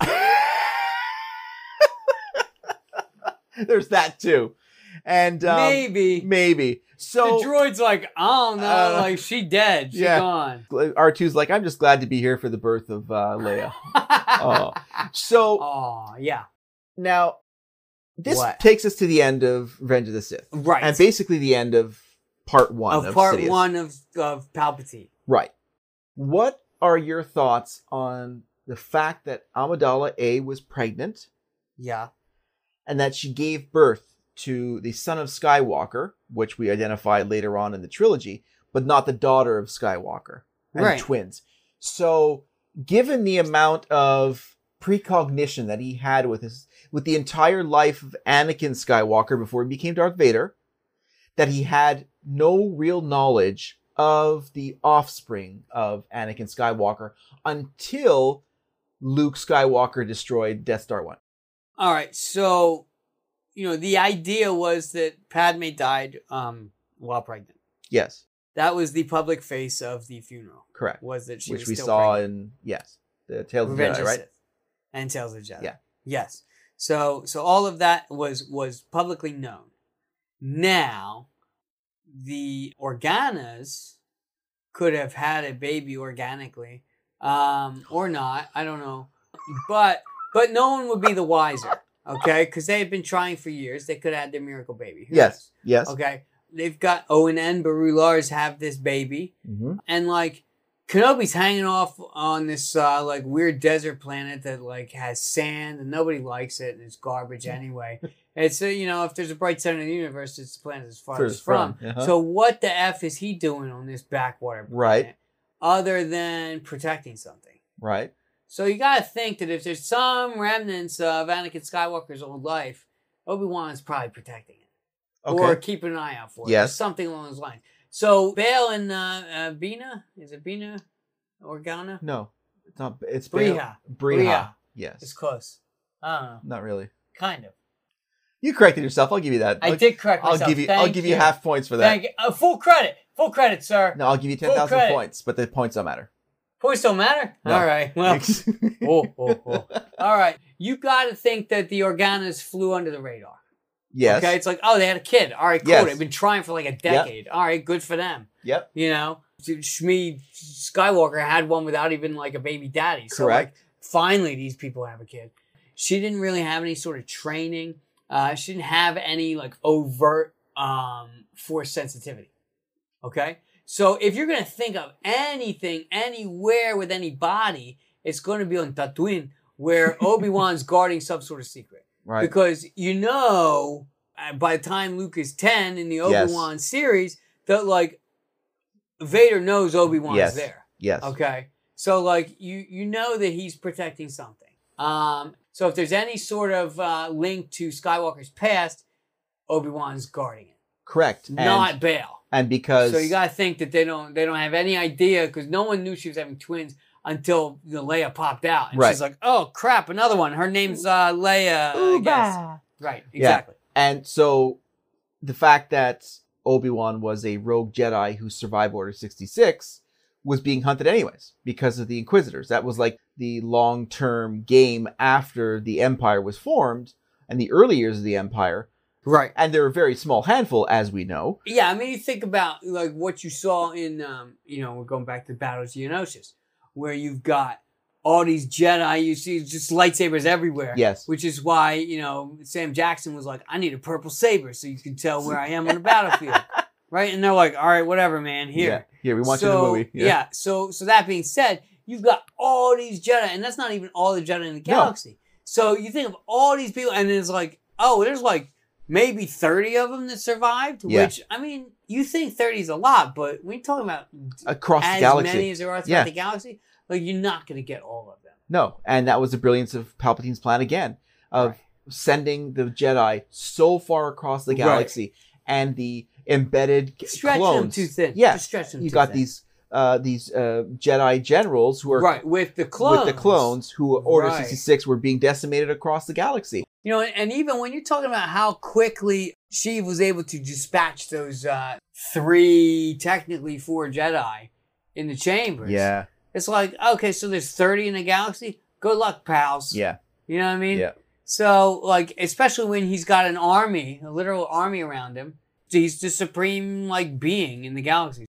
S3: There's that too. And maybe. So
S4: the droid's like, I don't know, like she dead, she
S3: yeah.
S4: gone.
S3: R2's like, I'm just glad to be here for the birth of Leia. Oh. So
S4: Oh, yeah.
S3: now this
S4: What?
S3: takes us to the end of Revenge of the Sith.
S4: Right.
S3: And basically the end of part one
S4: of part
S3: Sidious.
S4: one of Palpatine.
S3: Right. What are your thoughts on the fact that Amidala A was pregnant
S4: Yeah.
S3: and that she gave birth to the son of Skywalker, which we identify later on in the trilogy, but not the daughter of Skywalker, and
S4: Right.
S3: twins. So, given the amount of precognition that he had with the entire life of Anakin Skywalker before he became Darth Vader, that he had no real knowledge of the offspring of Anakin Skywalker until Luke Skywalker destroyed Death Star 1.
S4: All right, so the idea was that Padme died while pregnant.
S3: Yes,
S4: That was the public face of the funeral.
S3: correct.
S4: Was that she
S3: Which
S4: was
S3: we
S4: still
S3: saw
S4: pregnant.
S3: in the Tales of the
S4: Revenge
S3: Jedi,
S4: of
S3: right?
S4: Sith and Tales of the Jedi.
S3: Yeah.
S4: Yes. So all of that was publicly known. Now, the Organas could have had a baby organically, or not. I don't know, but no one would be the wiser. Okay, because they had been trying for years. They could have had their miracle baby. Who
S3: Yes,
S4: knows?
S3: yes.
S4: Okay, they've got Owen and Baru Lars have this baby,
S3: Mhm.
S4: and like Kenobi's hanging off on this like weird desert planet that like has sand and nobody likes it and it's garbage anyway. It's if there's a bright center in the universe, it's the planet it's farthest from. So what the F is he doing on this backwater planet?
S3: Right.
S4: Other than protecting something.
S3: Right.
S4: So you gotta think that if there's some remnants of Anakin Skywalker's old life, Obi-Wan's probably protecting it.
S3: Okay.
S4: Or keeping an eye out for it.
S3: Yes.
S4: Or something along those lines. So Bail and Bina, is it Bina Organa?
S3: No, it's not. It's
S4: Briha.
S3: Briha. Yes.
S4: It's close. I don't know.
S3: Not really.
S4: Kind of.
S3: You corrected yourself. I'll give you that.
S4: I did correct myself.
S3: I'll give you half points for that.
S4: Thank you. Full credit. Full credit, sir.
S3: No, I'll give you 10,000 points, but the points don't matter.
S4: Points don't matter?
S3: No.
S4: All right. Well. All right. You got to think that the Organas flew under the radar.
S3: Yes.
S4: Okay. It's like, oh, they had a kid. All right, cool.
S3: Yes.
S4: They've been trying for like a decade. Yep. All right, good for them.
S3: Yep.
S4: Shmi Skywalker had one without even like a baby daddy. So
S3: correct.
S4: Like, finally, these people have a kid. She didn't really have any sort of training. She didn't have any like overt force sensitivity. Okay? So if you're going to think of anything, anywhere with anybody, it's going to be on Tatooine where Obi-Wan's guarding some sort of secret.
S3: Right.
S4: Because by the time Luke is 10 in the Obi-Wan series, that like Vader knows Obi-Wan's there.
S3: Yes.
S4: Okay? So like you know that he's protecting something. So if there's any sort of link to Skywalker's past, Obi-Wan's guarding it.
S3: Correct.
S4: Not Bail.
S3: And because
S4: so you gotta think that they don't have any idea because no one knew she was having twins until Leia popped out and she's like, oh crap, another one. Her name's Leia. I guess. Right. Exactly.
S3: Yeah. And so the fact that Obi-Wan was a rogue Jedi who survived Order 66 was being hunted anyways because of the Inquisitors. That was like the long-term game after the Empire was formed and the early years of the Empire.
S4: Right.
S3: And they're a very small handful, as we know.
S4: Yeah, I mean, you think about like what you saw in, we're going back to Battles of Geonosis, where you've got all these Jedi, you see just lightsabers everywhere.
S3: Yes.
S4: Which is why, Sam Jackson was like, I need a purple saber so you can tell where I am on the battlefield. Right? And they're like, all right, whatever, man, here.
S3: Yeah. Here, we want you in the movie.
S4: Yeah. So that being said, you've got all these Jedi, and that's not even all the Jedi in the galaxy. No. So you think of all these people, and it's like, oh, there's like maybe 30 of them that survived, which, I mean, you think 30 is a lot, but when you're talking about
S3: across the galaxy,
S4: as many as there are throughout the galaxy, like, you're not going to get all of them.
S3: No, and that was the brilliance of Palpatine's plan again, of sending the Jedi so far across the galaxy, and the embedded
S4: stretch
S3: clones.
S4: Them too thin.
S3: Yeah,
S4: just stretch them
S3: you
S4: too
S3: got
S4: thin.
S3: these Jedi generals who are
S4: with the clones,
S3: who Order 66 were being decimated across the galaxy.
S4: And even when you're talking about how quickly Sheev was able to dispatch those 3, technically 4 Jedi in the chambers.
S3: Yeah.
S4: It's like, okay, so there's 30 in the galaxy. Good luck, pals.
S3: Yeah.
S4: You know what I mean?
S3: Yeah.
S4: So, like, especially when he's got an army, a literal army around him, he's the supreme, like, being in the galaxy.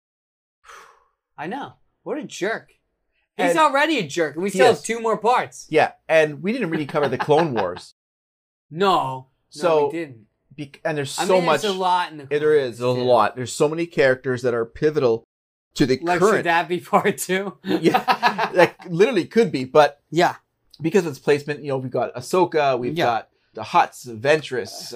S4: I know. What a jerk. He's already a jerk, and we still have 2 more parts.
S3: Yeah, and we didn't really cover the Clone Wars.
S4: No, we didn't.
S3: And there's so much.
S4: There's a lot in the Clone
S3: There is. There's a lot. There's so many characters that are pivotal to the
S4: current.
S3: Should
S4: that be part 2?
S3: Yeah, that literally could be, but
S4: yeah,
S3: because of its placement, we've got Ahsoka, we've got the Hutts, Ventress,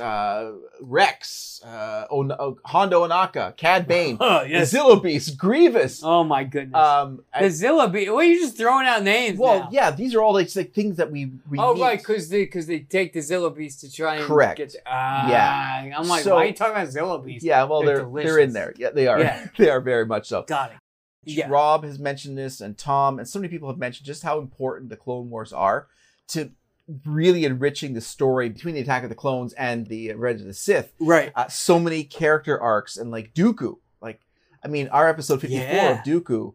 S3: Rex, Hondo Ohnaka, Cad Bane, the Zillo Beast, Grievous.
S4: Oh my goodness. The Zillo Beast. Well, you're just throwing out names now.
S3: Yeah, these are all like things that we
S4: meet. Right, because they take the Zillo Beast to try and get...
S3: yeah.
S4: I'm like, why are you talking about Zillo Beast?
S3: Yeah, well, they're in there. Yeah, they are. Yeah. They are very much so.
S4: Got it. Yeah.
S3: Rob has mentioned this, and Tom, and so many people have mentioned just how important the Clone Wars are to really enriching the story between the Attack of the Clones and the Revenge of the Sith.
S4: Right.
S3: So many character arcs, and like Dooku. Our episode 54 of Dooku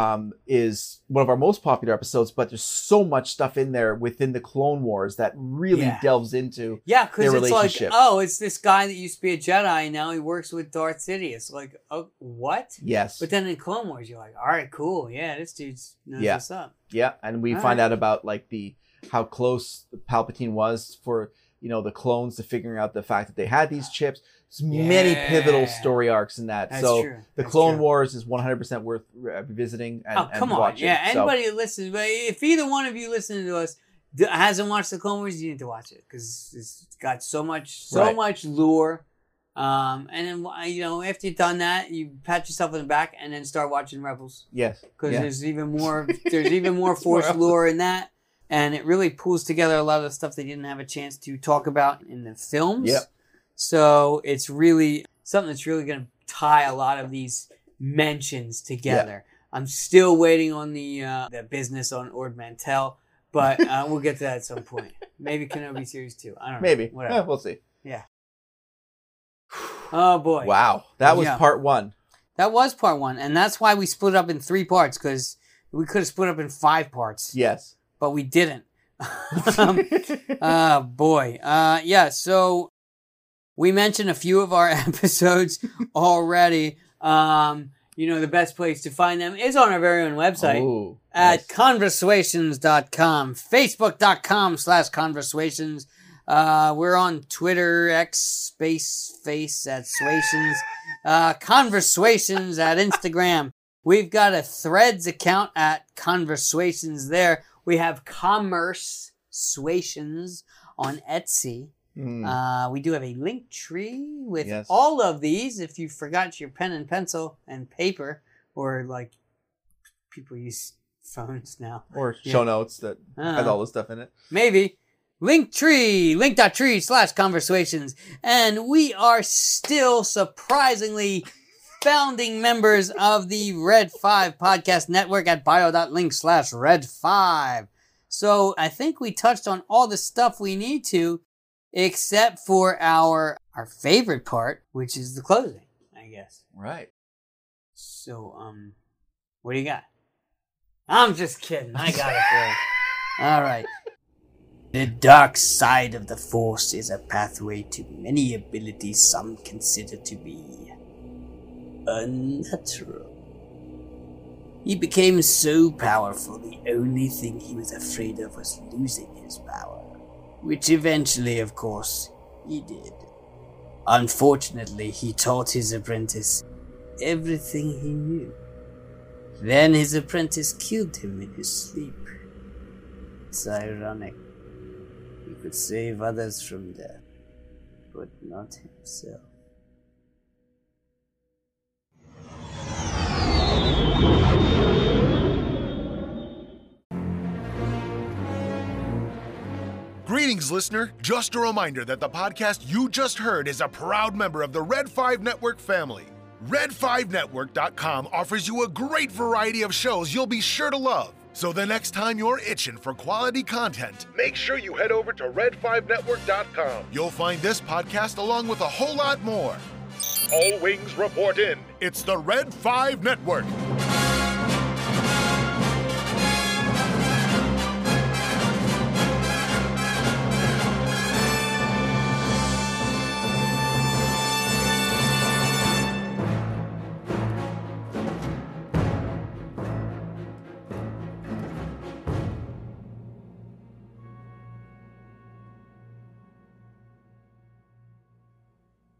S3: is one of our most popular episodes, but there's so much stuff in there within the Clone Wars that really delves into their relationship.
S4: Like, it's this guy that used to be a Jedi, and now he works with Darth Sidious. Like, what?
S3: Yes.
S4: But then in Clone Wars, you're like, all right, cool. Yeah, this dude's knows what's up.
S3: Yeah, and we find out about like how close Palpatine was for the clones to figuring out the fact that they had these chips. There's many pivotal story arcs in that.
S4: That's
S3: so
S4: true.
S3: the Clone Wars is 100% worth revisiting and
S4: come on.
S3: watching.
S4: Yeah, anybody who listens, if either one of you listening to us hasn't watched the Clone Wars, you need to watch it because it's got so much lure. And then after you've done that, you pat yourself on the back and then start watching Rebels.
S3: Yes,
S4: because there's even more. There's even more Force lore in that, and it really pulls together a lot of the stuff they didn't have a chance to talk about in the films.
S3: Yep.
S4: So it's really something that's really going to tie a lot of these mentions together. Yeah. I'm still waiting on the business on Ord Mantell, but we'll get to that at some point. Maybe Kenobi Series 2. I don't know.
S3: Maybe.
S4: Whatever.
S3: Yeah, we'll see.
S4: Yeah. Oh, boy.
S3: Wow. That was part 1.
S4: That was part 1, and that's why we split up in 3 parts, because we could have split up in 5 parts.
S3: Yes.
S4: But we didn't. Oh, boy. So we mentioned a few of our episodes already. The best place to find them is on our very own website at conversations.com, facebook.com/conversations. We're on Twitter, X space at Swations, Conversations at Instagram. We've got a Threads account at Conversations there. We have Commerce Swations on Etsy. We do have a link tree with all of these. If you forgot your pen and pencil and paper, or like people use phones now,
S3: or show notes that has all this stuff in it,
S4: maybe. link.tree/conversations. And we are still surprisingly founding members of the Red 5 podcast network at bio.link/Red5. So I think we touched on all the stuff we need to, except for our favorite part, which is the closing, I guess.
S3: Right.
S4: So, what do you got? I'm just kidding. I got it for you. All right. The dark side of the Force is a pathway to many abilities some consider to be unnatural. He became so powerful, the only thing he was afraid of was losing his power. Which eventually, of course, he did. Unfortunately, he taught his apprentice everything he knew. Then his apprentice killed him in his sleep. It's ironic. He could save others from death, but not himself.
S5: Greetings, listener. Just a reminder that the podcast you just heard is a proud member of the Red 5 Network family. Red5Network.com offers you a great variety of shows you'll be sure to love. So the next time you're itching for quality content, make sure you head over to Red5Network.com. You'll find this podcast along with a whole lot more. All wings report in. It's the Red 5 Network.